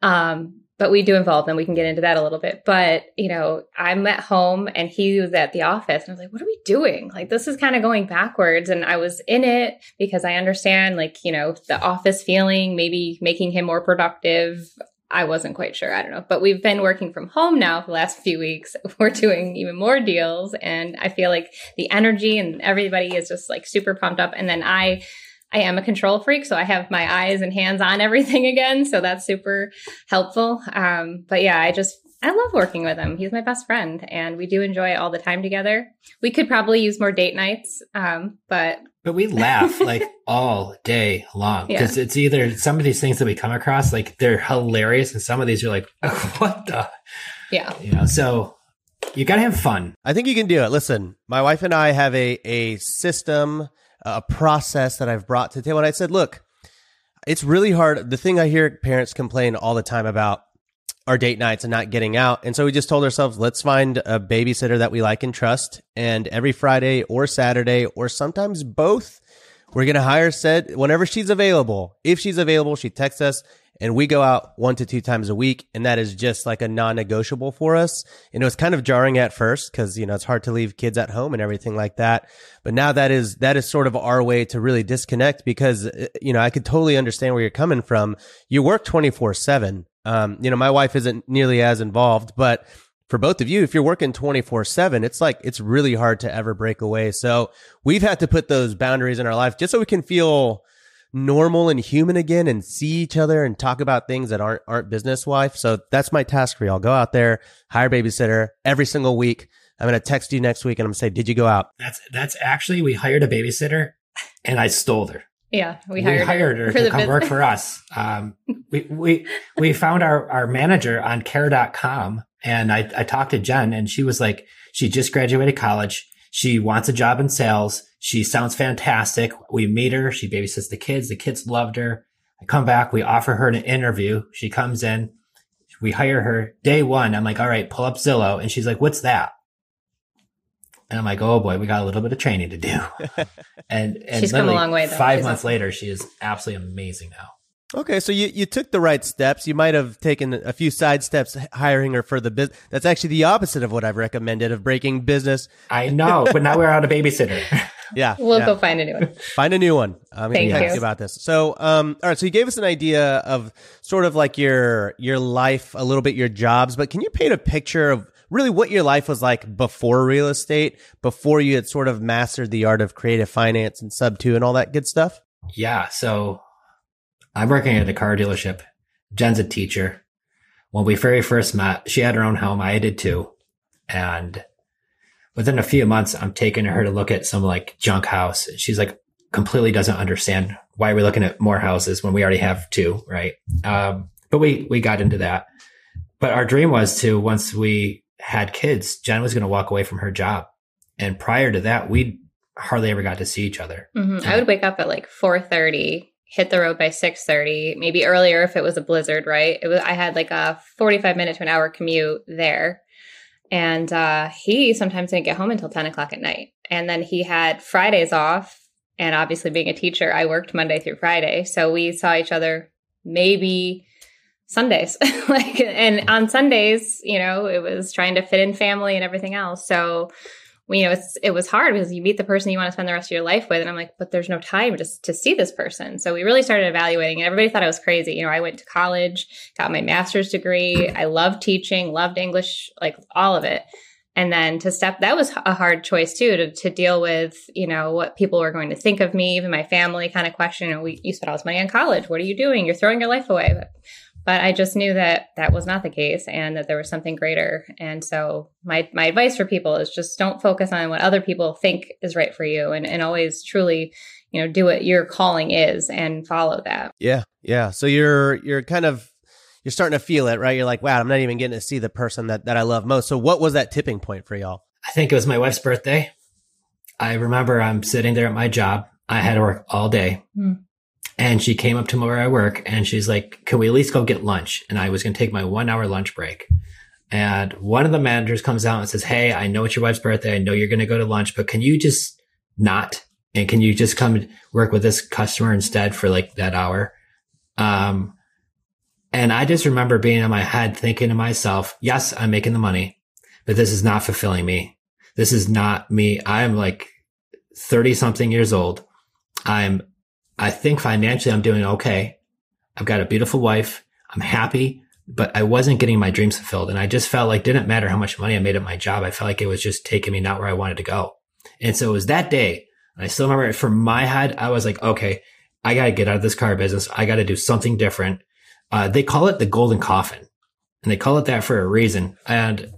But we do involve them. We can get into that a little bit. But, I'm at home and he was at the office, and I was like, what are we doing? Like, this is kind of going backwards. And I was in it because I understand, the office feeling, maybe making him more productive. I wasn't quite sure. I don't know. But we've been working from home now for the last few weeks. We're doing even more deals. And I feel like the energy and everybody is just like super pumped up. And then I am a control freak, so I have my eyes and hands on everything again. So that's super helpful. But yeah, I love working with him. He's my best friend, and we do enjoy all the time together. We could probably use more date nights, but we laugh like all day long, because it's either some of these things that we come across, like they're hilarious, and some of these are like, oh, what the? Yeah. So you got to have fun. I think you can do it. Listen, my wife and I have a system, a process that I've brought to the table. And I said, look, it's really hard. The thing I hear parents complain all the time about our date nights and not getting out. And so we just told ourselves, let's find a babysitter that we like and trust. And every Friday or Saturday, or sometimes both, we're going to hire said whenever she's available. If she's available, she texts us, and we go out 1 to 2 times a week. And that is just like a non-negotiable for us. And it was kind of jarring at first because, it's hard to leave kids at home and everything like that. But now that is sort of our way to really disconnect, because, I could totally understand where you're coming from. You work 24/7. My wife isn't nearly as involved, but for both of you, if you're working 24/7, it's really hard to ever break away. So we've had to put those boundaries in our life just so we can feel normal and human again and see each other and talk about things that aren't business wife. So that's my task for y'all. Go out there, hire a babysitter every single week. I'm going to text you next week and I'm going to say, did you go out? That's actually, we hired a babysitter and I stole her. Yeah, we hired her to come work for us. We found our manager on care.com, and I talked to Jen, and she was like, she just graduated college. She wants a job in sales. She sounds fantastic. We meet her. She babysits the kids. The kids loved her. I come back. We offer her an interview. She comes in. We hire her. Day 1, I'm like, all right, pull up Zillow. And she's like, what's that? And I'm like, oh boy, we got a little bit of training to do. And she's come a long way, though. 5 months later, she is absolutely amazing now. Okay, so you took the right steps. You might have taken a few side steps hiring her for the business. That's actually the opposite of what I've recommended, of breaking business. I know, but now we're out a babysitter. Yeah. We'll go find a new one. Find a new one. I'm going to text you about this. So, all right. So you gave us an idea of sort of like your life, a little bit your jobs, but can you paint a picture of really what your life was like before real estate, before you had sort of mastered the art of creative finance and Sub2 and all that good stuff? Yeah. So I'm working at a car dealership. Jen's a teacher. When we very first met, she had her own home. I did too. And within a few months, I'm taking her to look at some like junk house. She's like, completely doesn't understand why we're looking at more houses when we already have 2, right? But we got into that. But our dream was to, once we had kids, Jen was going to walk away from her job. And prior to that, we hardly ever got to see each other. Mm-hmm. I would wake up at like 4:30, hit the road by 6:30, maybe earlier if it was a blizzard, right? I had like a 45-minute to an hour commute there. And he sometimes didn't get home until 10 o'clock at night. And then he had Fridays off. And obviously being a teacher, I worked Monday through Friday. So we saw each other maybe Sundays. And on Sundays, it was trying to fit in family and everything else. So, it was hard because you meet the person you want to spend the rest of your life with. And I'm like, but there's no time to see this person. So we really started evaluating, and everybody thought I was crazy. I went to college, got my master's degree. I loved teaching, loved English, like all of it. And then that was a hard choice too, to deal with, what people were going to think of me, even my family kind of question. You spent all this money on college. What are you doing? You're throwing your life away. But I just knew that that was not the case and that there was something greater. And so my advice for people is just don't focus on what other people think is right for you, and always truly, do what your calling is and follow that. Yeah. Yeah. So you're starting to feel it, right? You're like, wow, I'm not even getting to see the person that I love most. So what was that tipping point for y'all? I think it was my wife's birthday. I remember I'm sitting there at my job. I had to work all day. And she came up to me where I work and she's like, can we at least go get lunch? And I was going to take my 1 hour lunch break. And one of the managers comes out and says, hey, I know it's your wife's birthday. I know you're going to go to lunch, but can you just not? And can you just come work with this customer instead for like that hour? And I just remember being in my head thinking to myself, yes, I'm making the money, but this is not fulfilling me. This is not me. I'm like 30 something years old. I think financially I'm doing okay. I've got a beautiful wife. I'm happy, but I wasn't getting my dreams fulfilled. And I just felt like it didn't matter how much money I made at my job. I felt like it was just taking me not where I wanted to go. And so it was that day. And I still remember it from my head. I was like, okay, I got to get out of this car business. I got to do something different. They call it the golden coffin, and they call it that for a reason. And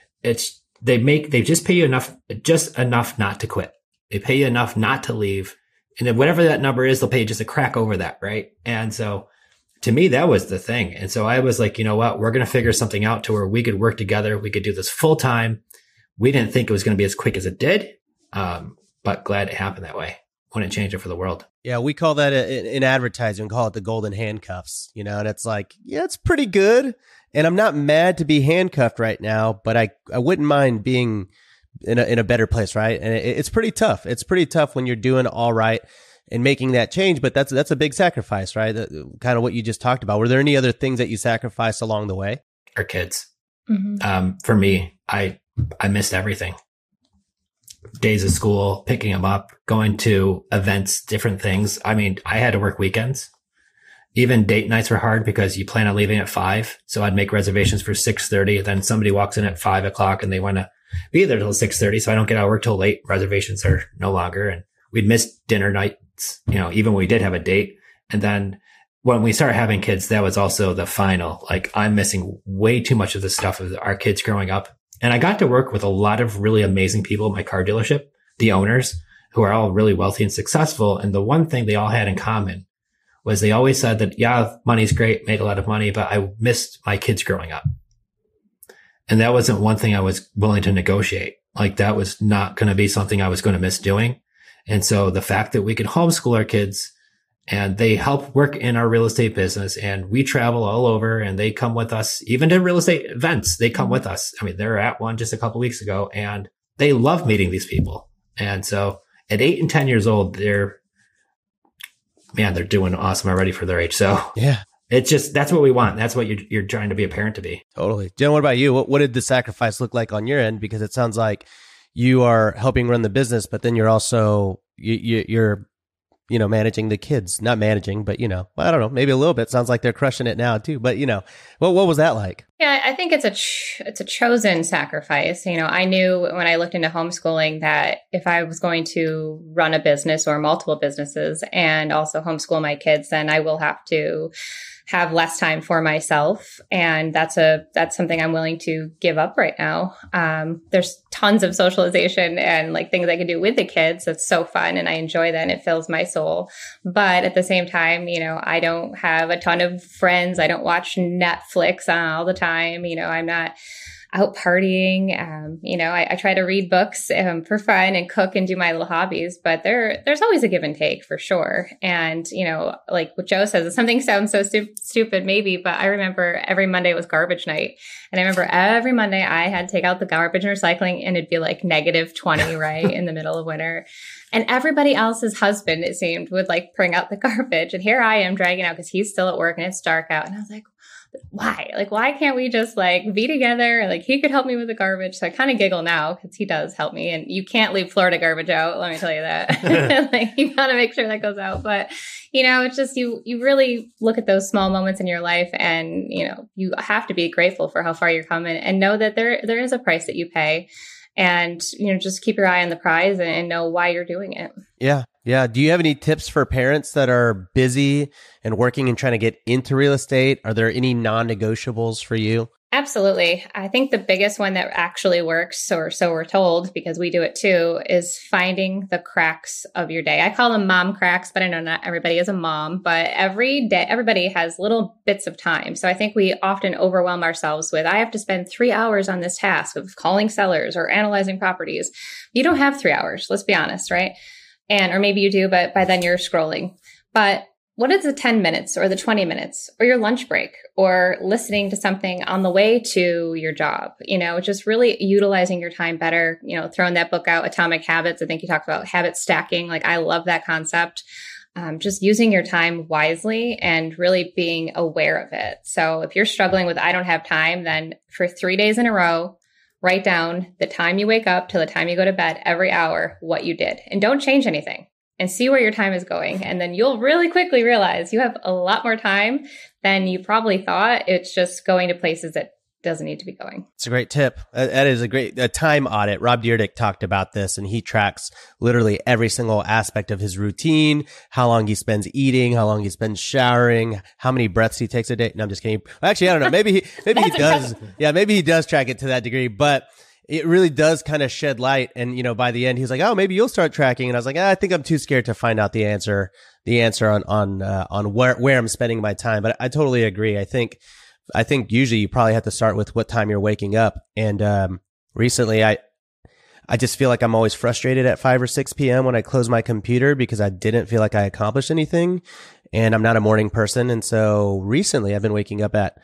they just pay you just enough not to quit. They pay you enough not to leave. And then whatever that number is, they'll pay you just a crack over that. Right. And so to me, that was the thing. And so I was like, you know what, we're going to figure something out to where we could work together. We could do this full time. We didn't think it was going to be as quick as it did. But glad it happened that way. Wouldn't change it for the world. Yeah, we call that in advertising, we call it the golden handcuffs, and it's like, yeah, it's pretty good. And I'm not mad to be handcuffed right now, but I wouldn't mind being in a better place, right? And it's pretty tough. It's pretty tough when you're doing all right and making that change, but that's a big sacrifice, right? Kind of what you just talked about. Were there any other things that you sacrificed along the way? Our kids. Mm-hmm. For me, I missed everything. Days of school, picking them up, going to events, different things. I mean, I had to work weekends. Even date nights were hard because you plan on leaving at 5. So I'd make reservations for 6:30. Then somebody walks in at 5 o'clock and they want to be there till 6:30. So I don't get out of work till late. Reservations are no longer. And we'd miss dinner nights, even when we did have a date. And then when we started having kids, that was also the final. Like, I'm missing way too much of the stuff of our kids growing up. And I got to work with a lot of really amazing people at my car dealership, the owners, who are all really wealthy and successful. And the one thing they all had in common was they always said that, yeah, money's great, make a lot of money, but I missed my kids growing up. And that wasn't one thing I was willing to negotiate. Like, that was not going to be something I was going to miss doing. And so the fact that we could homeschool our kids and they help work in our real estate business, and we travel all over, and they come with us, even to real estate events. They come with us. I mean, they're at one just a couple of weeks ago, and they love meeting these people. And so at 8 and 10 years old, they're doing awesome already for their age. So yeah, it's just, that's what we want. That's what you're trying to be a parent to be. Totally. Jen, what about you? What did the sacrifice look like on your end? Because it sounds like you are helping run the business, but then you're also, you're managing the kids. Not managing, but, I don't know, maybe a little bit. Sounds like they're crushing it now too. But, what was that like? Yeah, I think it's a chosen sacrifice. I knew when I looked into homeschooling that if I was going to run a business or multiple businesses and also homeschool my kids, then I will have to have less time for myself. And that's something I'm willing to give up right now. There's tons of socialization and like things I can do with the kids. It's so fun and I enjoy that and it fills my soul. But at the same time, I don't have a ton of friends. I don't watch Netflix all the time. I'm not out partying. I try to read books for fun and cook and do my little hobbies, but there's always a give and take for sure. And, like what Joe says, something sounds so stupid maybe, but I remember every Monday was garbage night. And I remember every Monday I had to take out the garbage and recycling and it'd be like -20, right? In the middle of winter. And everybody else's husband, it seemed, would like bring out the garbage. And here I am dragging out because he's still at work and it's dark out. And I was like, why? Like, why can't we just like be together? Like, he could help me with the garbage. So I kind of giggle now because he does help me. And you can't leave Florida garbage out. Let me tell you that. Like, you got to make sure that goes out. But, it's just, you really look at those small moments in your life and, you have to be grateful for how far you're coming and know that there is a price that you pay. And, just keep your eye on the prize and know why you're doing it. Yeah. Yeah. Do you have any tips for parents that are busy and working and trying to get into real estate? Are there any non-negotiables for you? Absolutely. I think the biggest one that actually works, or so we're told, because we do it too, is finding the cracks of your day. I call them mom cracks, but I know not everybody is a mom, but every day, everybody has little bits of time. So I think we often overwhelm ourselves with, I have to spend 3 hours on this task of calling sellers or analyzing properties. You don't have 3 hours, let's be honest, right? Or maybe you do, but by then you're scrolling. But what is the 10 minutes or the 20 minutes or your lunch break or listening to something on the way to your job? Just really utilizing your time better, throwing that book out, Atomic Habits. I think you talked about habit stacking. Like, I love that concept. Just using your time wisely and really being aware of it. So if you're struggling with, I don't have time, then for 3 days in a row, write down the time you wake up till the time you go to bed every hour, what you did, and don't change anything. And see where your time is going. And then you'll really quickly realize you have a lot more time than you probably thought. It's just going to places that doesn't need to be going. It's a great tip. That is a time audit. Rob Dyrdek talked about this, and he tracks literally every single aspect of his routine, how long he spends eating, how long he spends showering, how many breaths he takes a day. No, I'm just kidding. Actually, I don't know. Maybe he does. Yeah, maybe he does track it to that degree, but it really does kind of shed light. And, by the end, he was like, oh, maybe you'll start tracking. And I was like, I think I'm too scared to find out the answer on where I'm spending my time. But I totally agree. I think usually you probably have to start with what time you're waking up. And, recently I just feel like I'm always frustrated at 5 or 6 p.m. when I close my computer because I didn't feel like I accomplished anything, and I'm not a morning person. And so recently I've been waking up at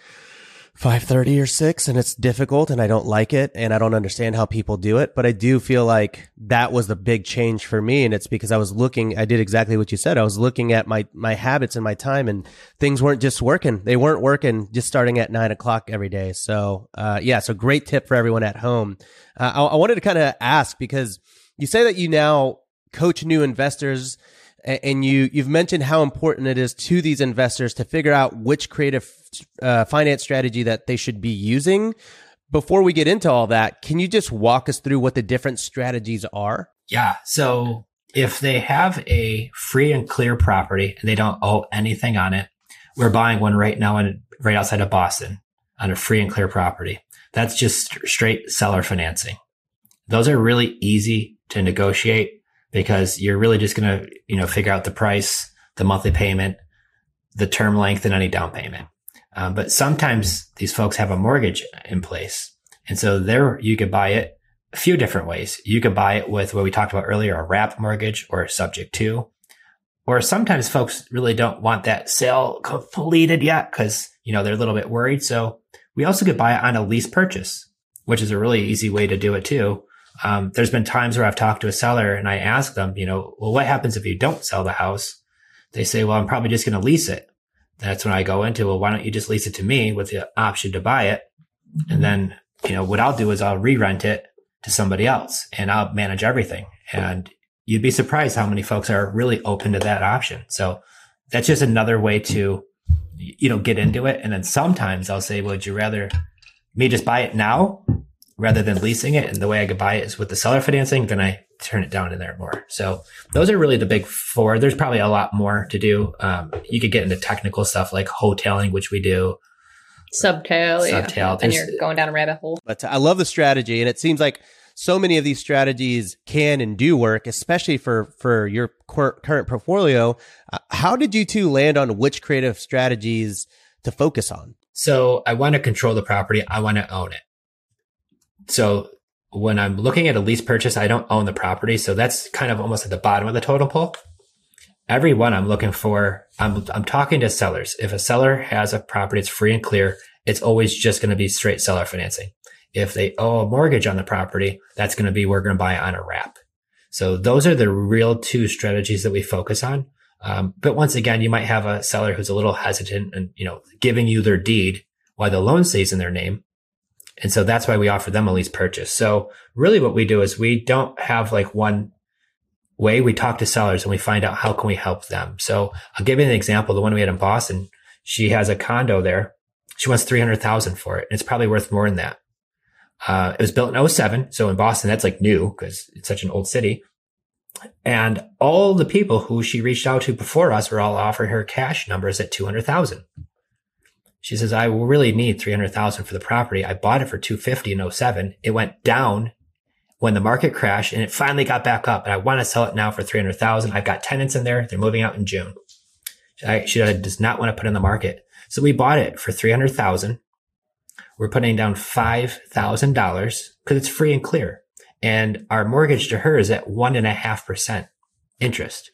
5:30 or 6, and it's difficult, and I don't like it, and I don't understand how people do it. But I do feel like that was the big change for me. And it's because I did exactly what you said. I was looking at my habits and my time, and things weren't just working. They weren't working just starting at 9 o'clock every day. So, so great tip for everyone at home. I wanted to kind of ask, because you say that you now coach new investors, and you've mentioned how important it is to these investors to figure out which creative finance strategy that they should be using. Before we get into all that, can you just walk us through what the different strategies are? Yeah. So if they have a free and clear property and they don't owe anything on it, we're buying one right now right outside of Boston on a free and clear property. That's just straight seller financing. Those are really easy to negotiate, because you're really just going to, figure out the price, the monthly payment, the term length, and any down payment. But sometimes these folks have a mortgage in place. And so there you could buy it a few different ways. You could buy it with what we talked about earlier, a wrap mortgage or a subject to. Or sometimes folks really don't want that sale completed yet because, they're a little bit worried. So we also could buy it on a lease purchase, which is a really easy way to do it too. There's been times where I've talked to a seller and I ask them, well, what happens if you don't sell the house? They say, well, I'm probably just going to lease it. That's when I go into, well, why don't you just lease it to me with the option to buy it? And then, what I'll do is I'll re-rent it to somebody else and I'll manage everything. And you'd be surprised how many folks are really open to that option. So that's just another way to, get into it. And then sometimes I'll say, well, would you rather me just buy it now rather than leasing it? And the way I could buy it is with the seller financing, then I turn it down in there more. So those are really the big four. There's probably a lot more to do. You could get into technical stuff like hoteling, which we do. Subtail. Yeah. And you're going down a rabbit hole. But I love the strategy. And it seems like so many of these strategies can and do work, especially for your current portfolio. How did you two land on which creative strategies to focus on? So I want to control the property. I want to own it. So when I'm looking at a lease purchase, I don't own the property. So that's kind of almost at the bottom of the totem pole. Every one I'm looking for, I'm talking to sellers. If a seller has a property, it's free and clear, it's always just going to be straight seller financing. If they owe a mortgage on the property, that's going to be, we're going to buy it on a wrap. So those are the real two strategies that we focus on. But once again, you might have a seller who's a little hesitant and, giving you their deed while the loan stays in their name. And so that's why we offer them a lease purchase. So really what we do is we don't have like one way. We talk to sellers and we find out how can we help them. So I'll give you an example. The one we had in Boston, she has a condo there. She wants $300,000 for it. And it's probably worth more than that. It was built in 2007. So in Boston, that's like new because it's such an old city. And all the people who she reached out to before us were all offering her cash numbers at 200,000. She says, I will really need 300,000 for the property. I bought it for 250 in 07. It went down when the market crashed and it finally got back up. And I want to sell it now for 300,000. I've got tenants in there. They're moving out in June. She does not want to put it in the market. So we bought it for 300,000. We're putting down $5,000 because it's free and clear. And our mortgage to her is at 1.5% interest.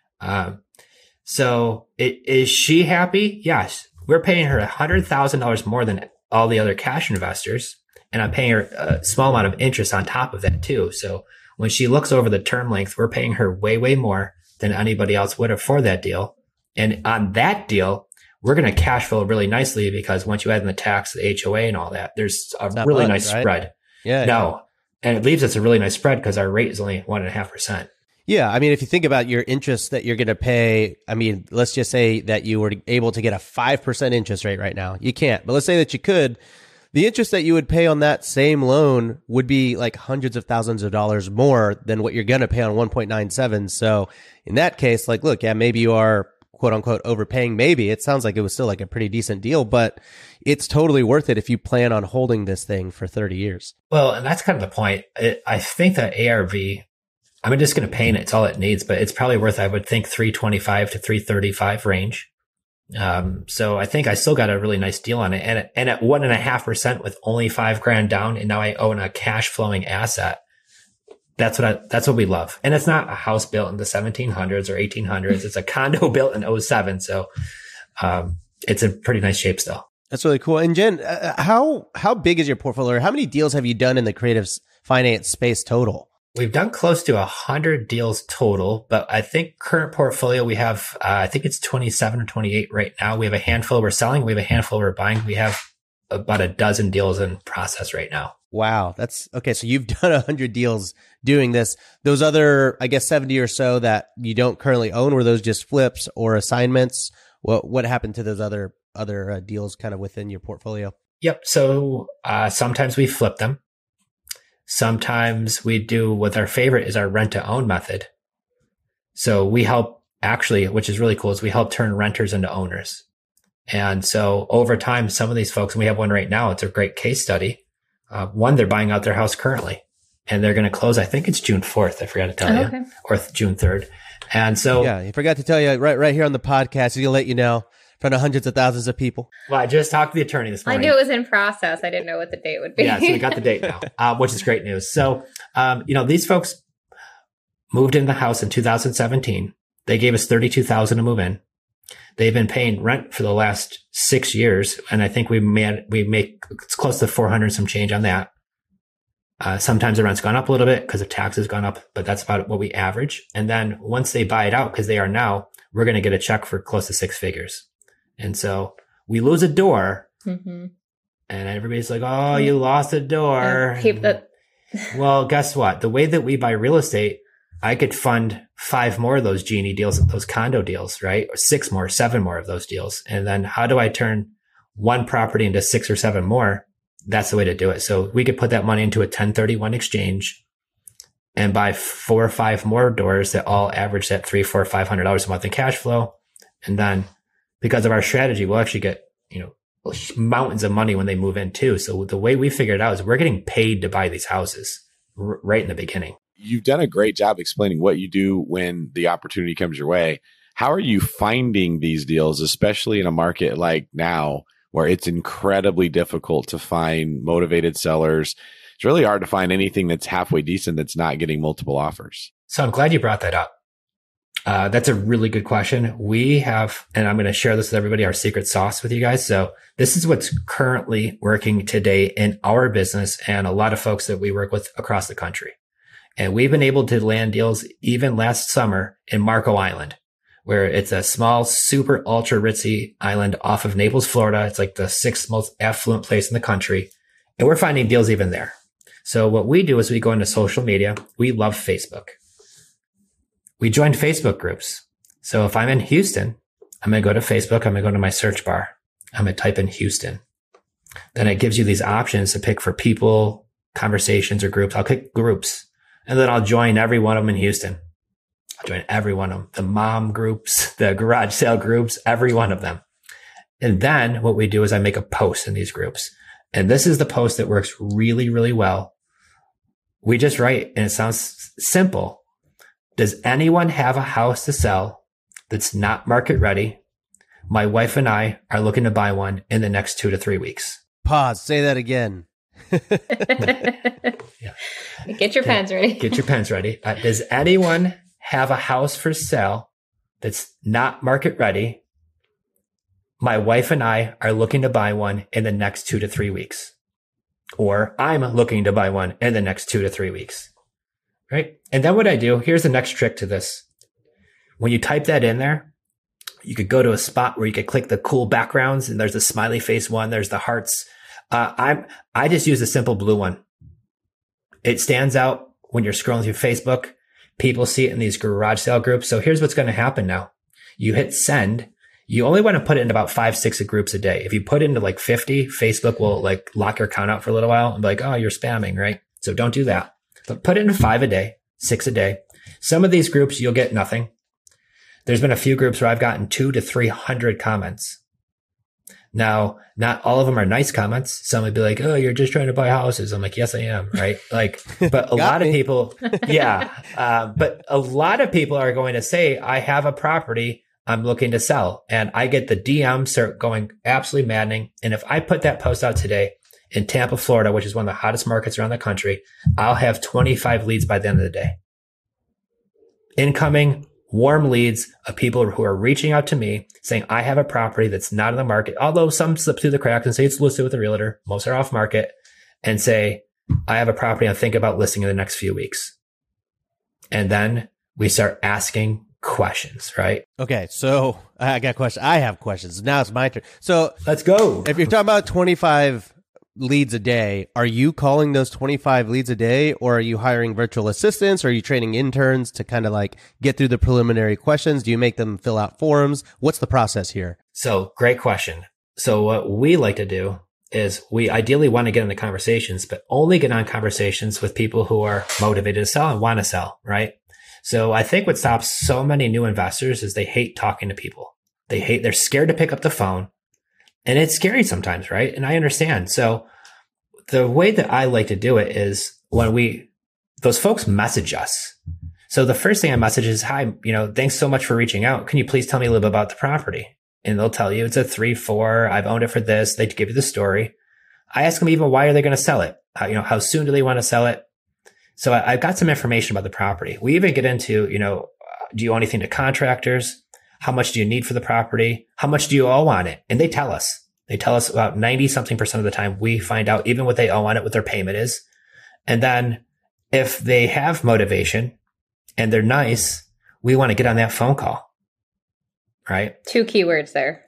So is she happy? Yes. We're paying her $100,000 more than all the other cash investors. And I'm paying her a small amount of interest on top of that too. So when she looks over the term length, we're paying her way, way more than anybody else would have for that deal. And on that deal, we're going to cash flow really nicely because once you add in the tax, the HOA and all that, there's a really nice spread. Yeah. No. And it leaves us a really nice spread because our rate is only 1.5%. Yeah. I mean, if you think about your interest that you're going to pay, I mean, let's just say that you were able to get a 5% interest rate right now. You can't, but let's say that you could. The interest that you would pay on that same loan would be like hundreds of thousands of dollars more than what you're going to pay on 1.97. So in that case, like, look, yeah, maybe you are quote unquote overpaying. Maybe it sounds like it was still like a pretty decent deal, but it's totally worth it if you plan on holding this thing for 30 years. Well, and that's kind of the point. I think that ARV, I'm just going to paint it. It's all it needs, but it's probably worth, I would think 325 to 335 range. So I think I still got a really nice deal on it. And at 1.5% with only $5,000 down, and now I own a cash flowing asset. That's what we love. And it's not a house built in the 1700s or 1800s. It's a condo built in 07. So, it's in pretty nice shape still. That's really cool. And Jen, how big is your portfolio? How many deals have you done in the creative finance space total? We've done close to 100 deals total, but I think current portfolio we have, I think it's 27 or 28 right now. We have a handful we're selling. We have a handful we're buying. We have about a dozen deals in process right now. Wow. That's okay. So you've done 100 deals doing this. Those other, I guess, 70 or so that you don't currently own, were those just flips or assignments? What happened to those other deals kind of within your portfolio? Yep. So, sometimes we flip them. Sometimes we do what our favorite is our rent to own method. So we help actually, which is really cool, is we help turn renters into owners. And so over time, some of these folks, and we have one right now, it's a great case study. One, they're buying out their house currently and they're going to close. I think it's June 4th. I forgot to tell you, or June 3rd. And so, yeah, I forgot to tell you right here on the podcast. He'll let you know in front of hundreds of thousands of people. Well, I just talked to the attorney this morning. I knew it was in process. I didn't know what the date would be. Yeah, so we got the date now, which is great news. So, these folks moved in the house in 2017. They gave us $32,000 to move in. They've been paying rent for the last 6 years, and I think we make it's close to 400 some change on that. Sometimes the rent's gone up a little bit because the tax has gone up, but that's about what we average. And then once they buy it out, because they are now, we're going to get a check for close to 6 figures. And so we lose a door, and everybody's like, "Oh, you lost a door." Well, guess what? The way that we buy real estate, I could fund 5 more of those Genie deals, those condo deals, right? Or 6 more, 7 more of those deals. And then how do I turn one property into 6 or 7 more? That's the way to do it. So we could put that money into a 1031 exchange and buy 4 or 5 more doors that all average that $300, $400, $500 a month in cash flow. And then because of our strategy, we'll actually get, mountains of money when they move in too. So the way we figured it out is we're getting paid to buy these houses right in the beginning. You've done a great job explaining what you do when the opportunity comes your way. How are you finding these deals, especially in a market like now where it's incredibly difficult to find motivated sellers? It's really hard to find anything that's halfway decent that's not getting multiple offers. So I'm glad you brought that up. That's a really good question. We have, and I'm going to share this with everybody, our secret sauce with you guys. So this is what's currently working today in our business and a lot of folks that we work with across the country. And we've been able to land deals even last summer in Marco Island, where it's a small, super ultra ritzy island off of Naples, Florida. It's like the 6th most affluent place in the country. And we're finding deals even there. So what we do is we go into social media. We love Facebook. We join Facebook groups. So if I'm in Houston, I'm going to go to Facebook. I'm going to go to my search bar. I'm going to type in Houston. Then it gives you these options to pick for people, conversations, or groups. I'll pick groups. And then I'll join every one of them in Houston. I join every one of them, the mom groups, the garage sale groups, every one of them. And then what we do is I make a post in these groups. And this is the post that works really, really well. We just write, and it sounds simple. Does anyone have a house to sell that's not market ready? My wife and I are looking to buy one in the next 2 to 3 weeks. Pause. Say that again. Yeah. Get your pens ready. Get your pens ready. Does anyone have a house for sale that's not market ready? My wife and I are looking to buy one in the next 2 to 3 weeks. Or I'm looking to buy one in the next 2 to 3 weeks. Right? And then what I do, here's the next trick to this. When you type that in there, you could go to a spot where you could click the cool backgrounds, and there's the smiley face one, there's the hearts. I just use the simple blue one. It stands out when you're scrolling through Facebook. People see it in these garage sale groups. So here's what's going to happen now. You hit send. You only want to put it in about 5-6 groups a day. If you put it into like 50, Facebook will like lock your account out for a little while and be like, oh, you're spamming, right? So don't do that. But put it into 5 a day, 6 a day. Some of these groups, you'll get nothing. There's been a few groups where I've gotten 200 to 300 comments. Now, not all of them are nice comments. Some would be like, oh, you're just trying to buy houses. I'm like, yes, I am. Right. Like, but a lot of people, yeah. But a lot of people are going to say, I have a property I'm looking to sell. And I get the DMs start going absolutely maddening. And if I put that post out today in Tampa, Florida, which is one of the hottest markets around the country, I'll have 25 leads by the end of the day. Incoming warm leads of people who are reaching out to me saying, I have a property that's not in the market. Although some slip through the cracks and say it's listed with a realtor. Most are off market, and say, I have a property I'm thinking about listing in the next few weeks. And then we start asking questions, right? Okay. So I got questions. I have questions. Now it's my turn. So let's go. If you're talking about 25 leads a day, are you calling those 25 leads a day, or are you hiring virtual assistants? Or are you training interns to kind of like get through the preliminary questions? Do you make them fill out forms? What's the process here? So great question. So what we like to do is we ideally want to get into conversations, but only get on conversations with people who are motivated to sell and want to sell, right? So I think what stops so many new investors is they hate talking to people. They're scared to pick up the phone. And it's scary sometimes, right? And I understand. So the way that I like to do it is when those folks message us. So the first thing I message is, hi, thanks so much for reaching out. Can you please tell me a little bit about the property? And they'll tell you it's a 3-4. I've owned it for this. They give you the story. I ask them even, why are they going to sell it? How soon do they want to sell it? So I've got some information about the property. We even get into, do you owe anything to contractors? How much do you need for the property? How much do you owe on it? And they tell us. They tell us about 90-something% of the time. We find out even what they owe on it, what their payment is. And then if they have motivation and they're nice, we want to get on that phone call, right? 2 keywords there.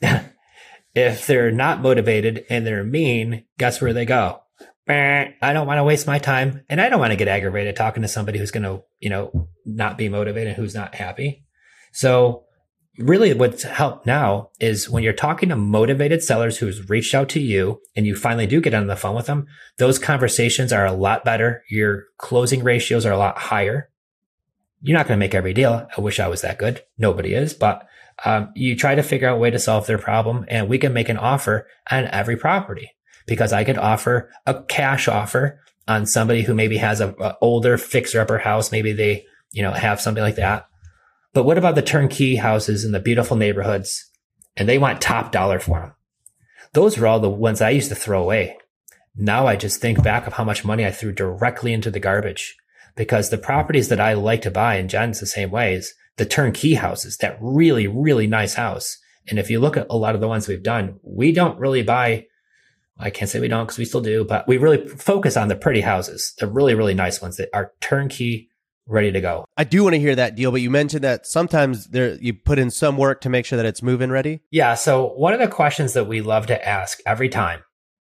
If they're not motivated and they're mean, guess where they go? I don't want to waste my time. And I don't want to get aggravated talking to somebody who's going to, not be motivated, who's not happy. So really what's helped now is when you're talking to motivated sellers who's reached out to you and you finally do get on the phone with them, those conversations are a lot better. Your closing ratios are a lot higher. You're not going to make every deal. I wish I was that good. Nobody is, but you try to figure out a way to solve their problem, and we can make an offer on every property because I could offer a cash offer on somebody who maybe has a older fixer-upper house. Maybe they, have something like that. But what about the turnkey houses in the beautiful neighborhoods? And they want top dollar for them. Those were all the ones I used to throw away. Now I just think back of how much money I threw directly into the garbage, because the properties that I like to buy, and Jen's the same way, is the turnkey houses, that really, really nice house. And if you look at a lot of the ones we've done, we don't really buy, I can't say we don't because we still do, but we really focus on the pretty houses, the really, really nice ones that are turnkey, ready to go. I do want to hear that deal, but you mentioned that sometimes you put in some work to make sure that it's move-in ready. Yeah. So one of the questions that we love to ask every time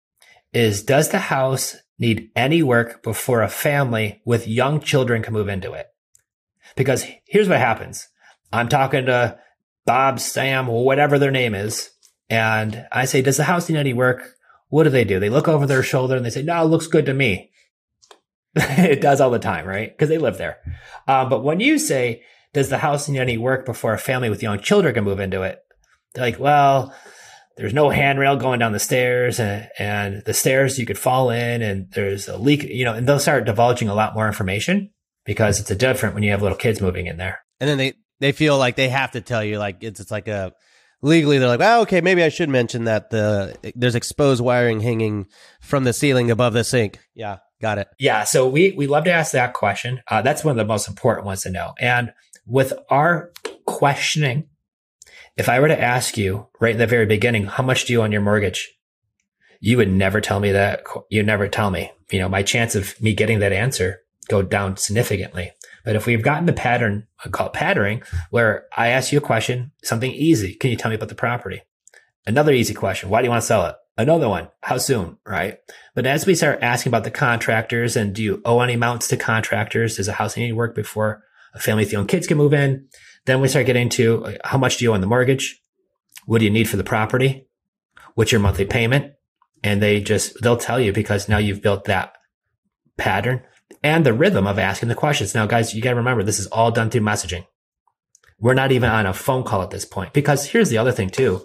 is, does the house need any work before a family with young children can move into it? Because here's what happens. I'm talking to Bob, Sam, whatever their name is, and I say, does the house need any work? What do? They look over their shoulder and they say, no, it looks good to me. It does all the time, right? Because they live there. But when you say, does the house need any work before a family with young children can move into it? They're like, well, there's no handrail going down the stairs and the stairs you could fall in and there's a leak, and they'll start divulging a lot more information because it's different when you have little kids moving in there. And then they feel like they have to tell you, like it's like a legally, they're like, well, okay, maybe I should mention that there's exposed wiring hanging from the ceiling above the sink. Yeah, got it. Yeah, so we love to ask that question. That's one of the most important ones to know. And with our questioning, if I were to ask you right in the very beginning, how much do you own your mortgage? You would never tell me that. You'd never tell me. My chance of me getting that answer go down significantly. But if we've gotten the pattern, I call it patterning, where I ask you a question, something easy. Can you tell me about the property? Another easy question. Why do you want to sell it? Another one. How soon? Right. But as we start asking about the contractors and do you owe any amounts to contractors? Does a house need work before a family with young kids can move in? Then we start getting into how much do you owe on the mortgage? What do you need for the property? What's your monthly payment? And they'll tell you because now you've built that pattern and the rhythm of asking the questions. Now, guys, you got to remember, this is all done through messaging. We're not even on a phone call at this point because here's the other thing too.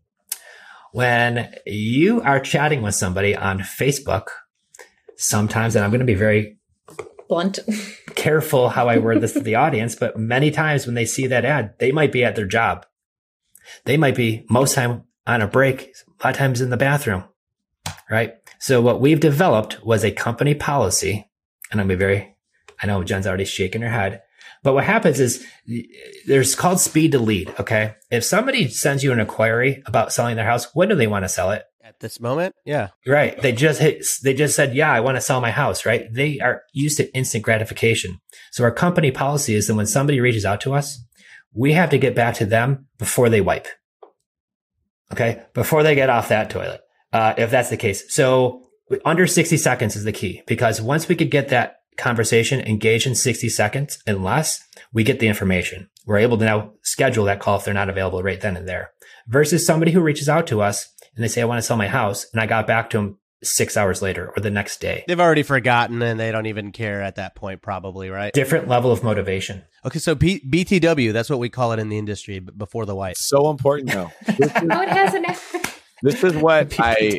When you are chatting with somebody on Facebook, sometimes, and I'm going to be very blunt, careful how I word this to the audience, but many times when they see that ad, they might be at their job. They might be most time on a break, a lot of times in the bathroom, right? So what we've developed was a company policy, and I know Jen's already shaking her head, but what happens is there's called speed to lead. Okay. If somebody sends you an inquiry about selling their house, when do they want to sell it? At this moment? Yeah. Right. They just said, yeah, I want to sell my house, right? They are used to instant gratification. So our company policy is that when somebody reaches out to us, we have to get back to them before they wipe. Okay. Before they get off that toilet. If that's the case. So under 60 seconds is the key because once we could get that conversation engaged in 60 seconds and less, we get the information. We're able to now schedule that call if they're not available right then and there versus somebody who reaches out to us and they say, I want to sell my house. And I got back to them 6 hours later or the next day. They've already forgotten and they don't even care at that point, probably, right? Different level of motivation. Okay. So BTW, that's what we call it in the industry before the wipe. So important though. Oh, it has an This is what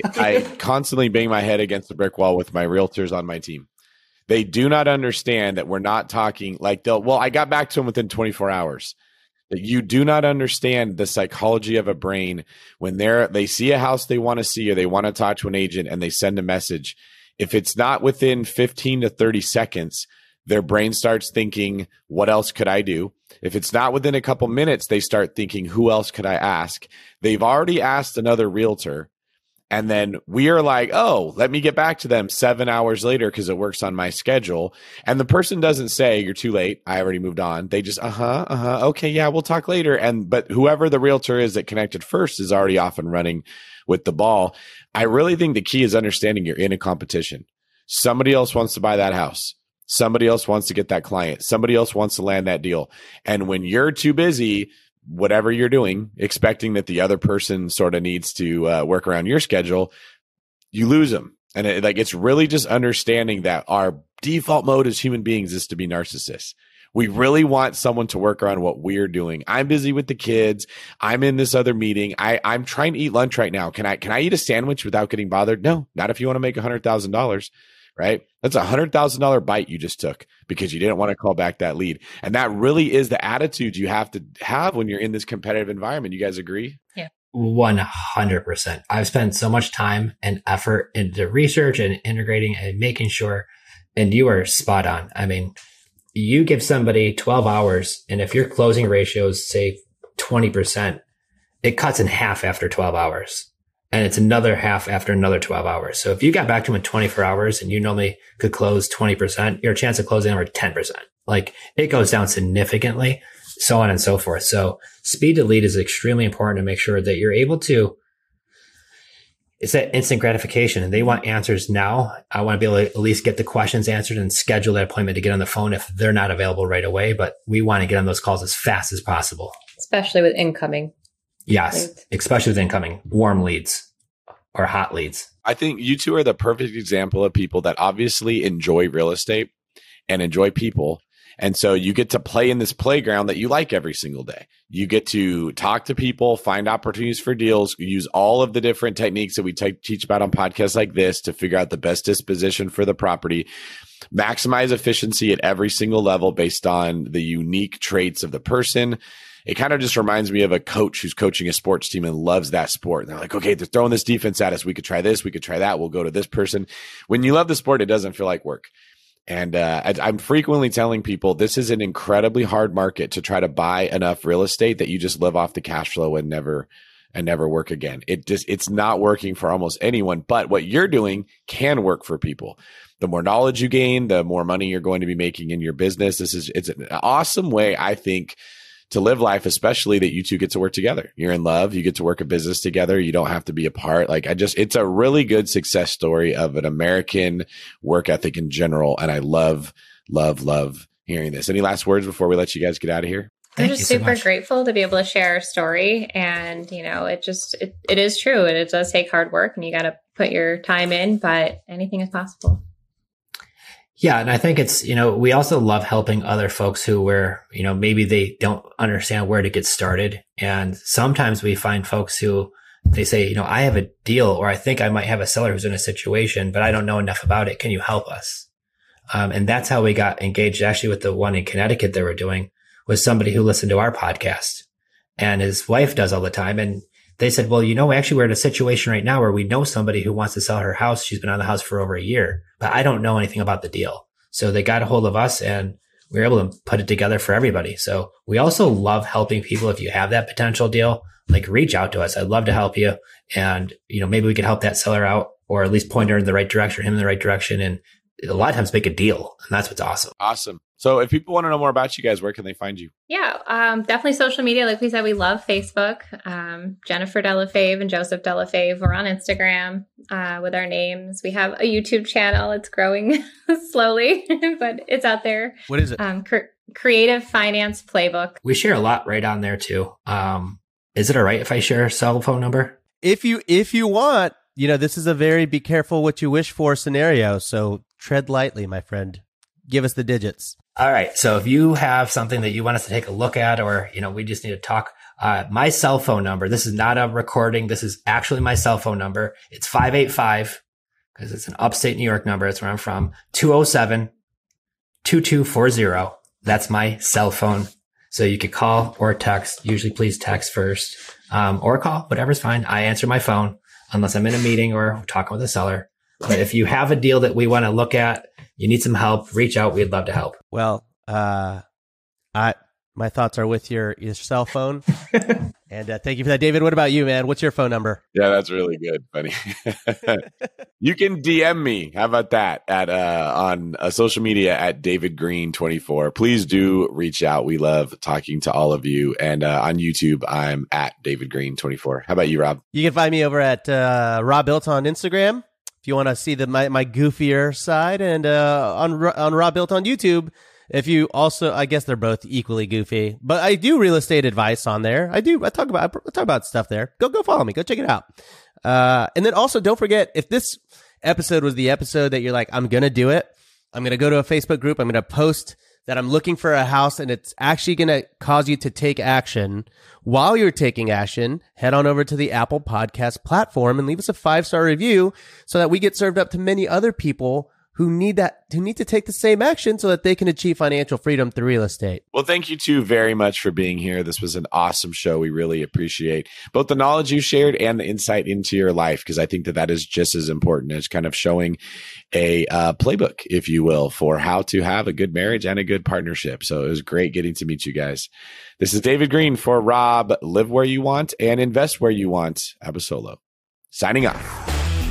I constantly bang my head against the brick wall with my realtors on my team. They do not understand that we're not talking like I got back to them within 24 hours. That you do not understand the psychology of a brain when they see a house they want to see or they want to talk to an agent and they send a message. If it's not within 15 to 30 seconds, their brain starts thinking, what else could I do? If it's not within a couple minutes, they start thinking, who else could I ask? They've already asked another realtor. And then we are like, oh, let me get back to them 7 hours later because it works on my schedule. And the person doesn't say, you're too late. I already moved on. They just, okay, yeah, we'll talk later. But whoever the realtor is that connected first is already off and running with the ball. I really think the key is understanding you're in a competition. Somebody else wants to buy that house. Somebody else wants to get that client. Somebody else wants to land that deal. And when you're too busy, whatever you're doing, expecting that the other person sort of needs to work around your schedule, you lose them. And it's really just understanding that our default mode as human beings is to be narcissists. We really want someone to work around what we're doing. I'm busy with the kids. I'm in this other meeting. I'm trying to eat lunch right now. Can I eat a sandwich without getting bothered? No, not if you want to make $100,000. Right? That's $100,000 bite you just took because you didn't want to call back that lead. And that really is the attitude you have to have when you're in this competitive environment. You guys agree? Yeah. 100%. I've spent so much time and effort into research and integrating and making sure, and you are spot on. I mean, you give somebody 12 hours and if your closing ratios say 20%, it cuts in half after 12 hours. And it's another half after another 12 hours. So if you got back to them in 24 hours and you normally could close 20%, your chance of closing over 10%. Like it goes down significantly, so on and so forth. So speed to lead is extremely important to make sure that you're able to, it's that instant gratification and they want answers now. I want to be able to at least get the questions answered and schedule that appointment to get on the phone if they're not available right away. But we want to get on those calls as fast as possible. Especially with incoming. Yes, especially with incoming warm leads or hot leads. I think you two are the perfect example of people that obviously enjoy real estate and enjoy people. And so you get to play in this playground that you like every single day. You get to talk to people, find opportunities for deals, use all of the different techniques that we teach about on podcasts like this to figure out the best disposition for the property, maximize efficiency at every single level based on the unique traits of the person. It kind of just reminds me of a coach who's coaching a sports team and loves that sport. And they're like, okay, they're throwing this defense at us. We could try this. We could try that. We'll go to this person. When you love the sport, it doesn't feel like work. And I'm frequently telling people this is an incredibly hard market to try to buy enough real estate that you just live off the cash flow and never work again. It's not working for almost anyone, but what you're doing can work for people. The more knowledge you gain, the more money you're going to be making in your business. It's an awesome way, I think, to live life, especially that you two get to work together. You're in love. You get to work a business together. You don't have to be apart. It's a really good success story of an American work ethic in general. And I love hearing this. Any last words before we let you guys get out of here? I'm just super grateful to be able to share our story. And, it is true. And it does take hard work and you got to put your time in, but anything is possible. Yeah. And I think it's, we also love helping other folks maybe they don't understand where to get started. And sometimes we find folks who they say, I have a deal, or I think I might have a seller who's in a situation, but I don't know enough about it. Can you help us? And that's how we got engaged actually with the one in Connecticut that we're doing, was somebody who listened to our podcast, and his wife does all the time. And they said, well, actually we're in a situation right now where we know somebody who wants to sell her house. She's been on the house for over a year, but I don't know anything about the deal. So they got a hold of us and we were able to put it together for everybody. So we also love helping people. If you have that potential deal, reach out to us. I'd love to help you. And, maybe we could help that seller out, or at least point her in the right direction, him in the right direction. And a lot of times make a deal. And that's what's awesome. Awesome. So if people want to know more about you guys, where can they find you? Yeah, definitely social media. Like we said, we love Facebook. Jennifer Delafave and Joseph Delafave. We're on Instagram with our names. We have a YouTube channel. It's growing slowly, but it's out there. What is it? Creative Finance Playbook. We share a lot right on there too. Is it all right if I share a cell phone number? If you want, this is a very be careful what you wish for scenario. So tread lightly, my friend. Give us the digits. All right. So if you have something that you want us to take a look at, or, we just need to talk, my cell phone number, this is not a recording. This is actually my cell phone number. It's 585, because it's an upstate New York number. That's where I'm from. 207-2240. That's my cell phone. So you could call or text. Usually please text first, or call, whatever's fine. I answer my phone unless I'm in a meeting or talking with a seller. But if you have a deal that we want to look at, you need some help, reach out. We'd love to help. Well, my thoughts are with your cell phone. And thank you for that. David, what about you, man? What's your phone number? Yeah, that's really good, buddy. You can DM me. How about that? On social media at David Green 24. Please do reach out. We love talking to all of you. And on YouTube, I'm at David Green 24. How about you, Rob? You can find me over at Rob Built on Instagram if you want to see my goofier side, and on Rob Built on YouTube. If you also, I guess they're both equally goofy, but I do real estate advice on there. I talk about stuff there. Go follow me. Go check it out. And then also don't forget, if this episode was the episode that you're like, I'm going to do it, I'm going to go to a Facebook group. I'm going to post that I'm looking for a house, and it's actually going to cause you to take action. While you're taking action, head on over to the Apple Podcast platform and leave us a 5-star review so that we get served up to many other people who need to take the same action so that they can achieve financial freedom through real estate. Well, thank you two very much for being here. This was an awesome show. We really appreciate both the knowledge you shared and the insight into your life, because I think that is just as important as kind of showing a playbook, if you will, for how to have a good marriage and a good partnership. So it was great getting to meet you guys. This is David Green for Rob. Live where you want and invest where you want. Abasolo. Signing off.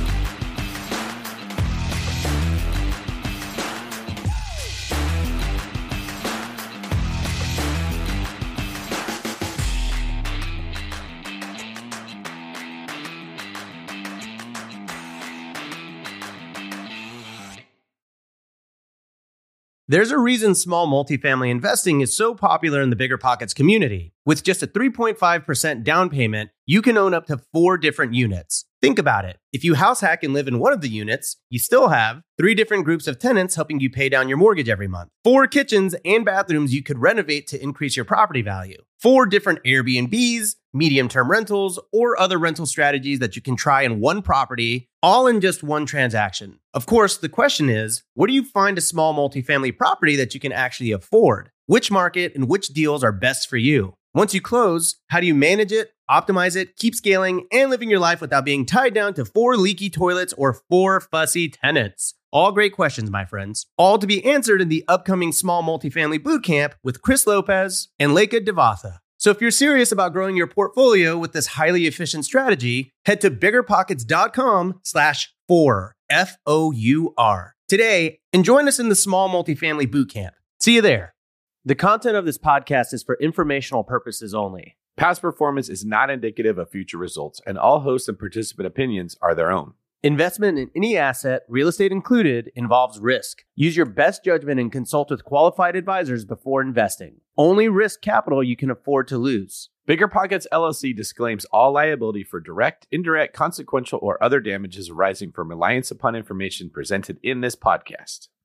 There's a reason small multifamily investing is so popular in the BiggerPockets community. With just a 3.5% down payment, you can own up to 4 different units. Think about it. If you house hack and live in one of the units, you still have 3 different groups of tenants helping you pay down your mortgage every month, 4 kitchens and bathrooms you could renovate to increase your property value, 4 different Airbnbs, medium-term rentals, or other rental strategies that you can try in one property, all in just one transaction. Of course, the question is, where do you find a small multifamily property that you can actually afford? Which market and which deals are best for you? Once you close, how do you manage it, optimize it, keep scaling, and living your life without being tied down to 4 leaky toilets or 4 fussy tenants? All great questions, my friends. All to be answered in the upcoming Small Multifamily Bootcamp with Chris Lopez and Leica Devatha. So if you're serious about growing your portfolio with this highly efficient strategy, head to biggerpockets.com/4, F-O-U-R, today and join us in the Small Multifamily Bootcamp. See you there. The content of this podcast is for informational purposes only. Past performance is not indicative of future results, and all host and participant opinions are their own. Investment in any asset, real estate included, involves risk. Use your best judgment and consult with qualified advisors before investing. Only risk capital you can afford to lose. Bigger Pockets LLC disclaims all liability for direct, indirect, consequential, or other damages arising from reliance upon information presented in this podcast.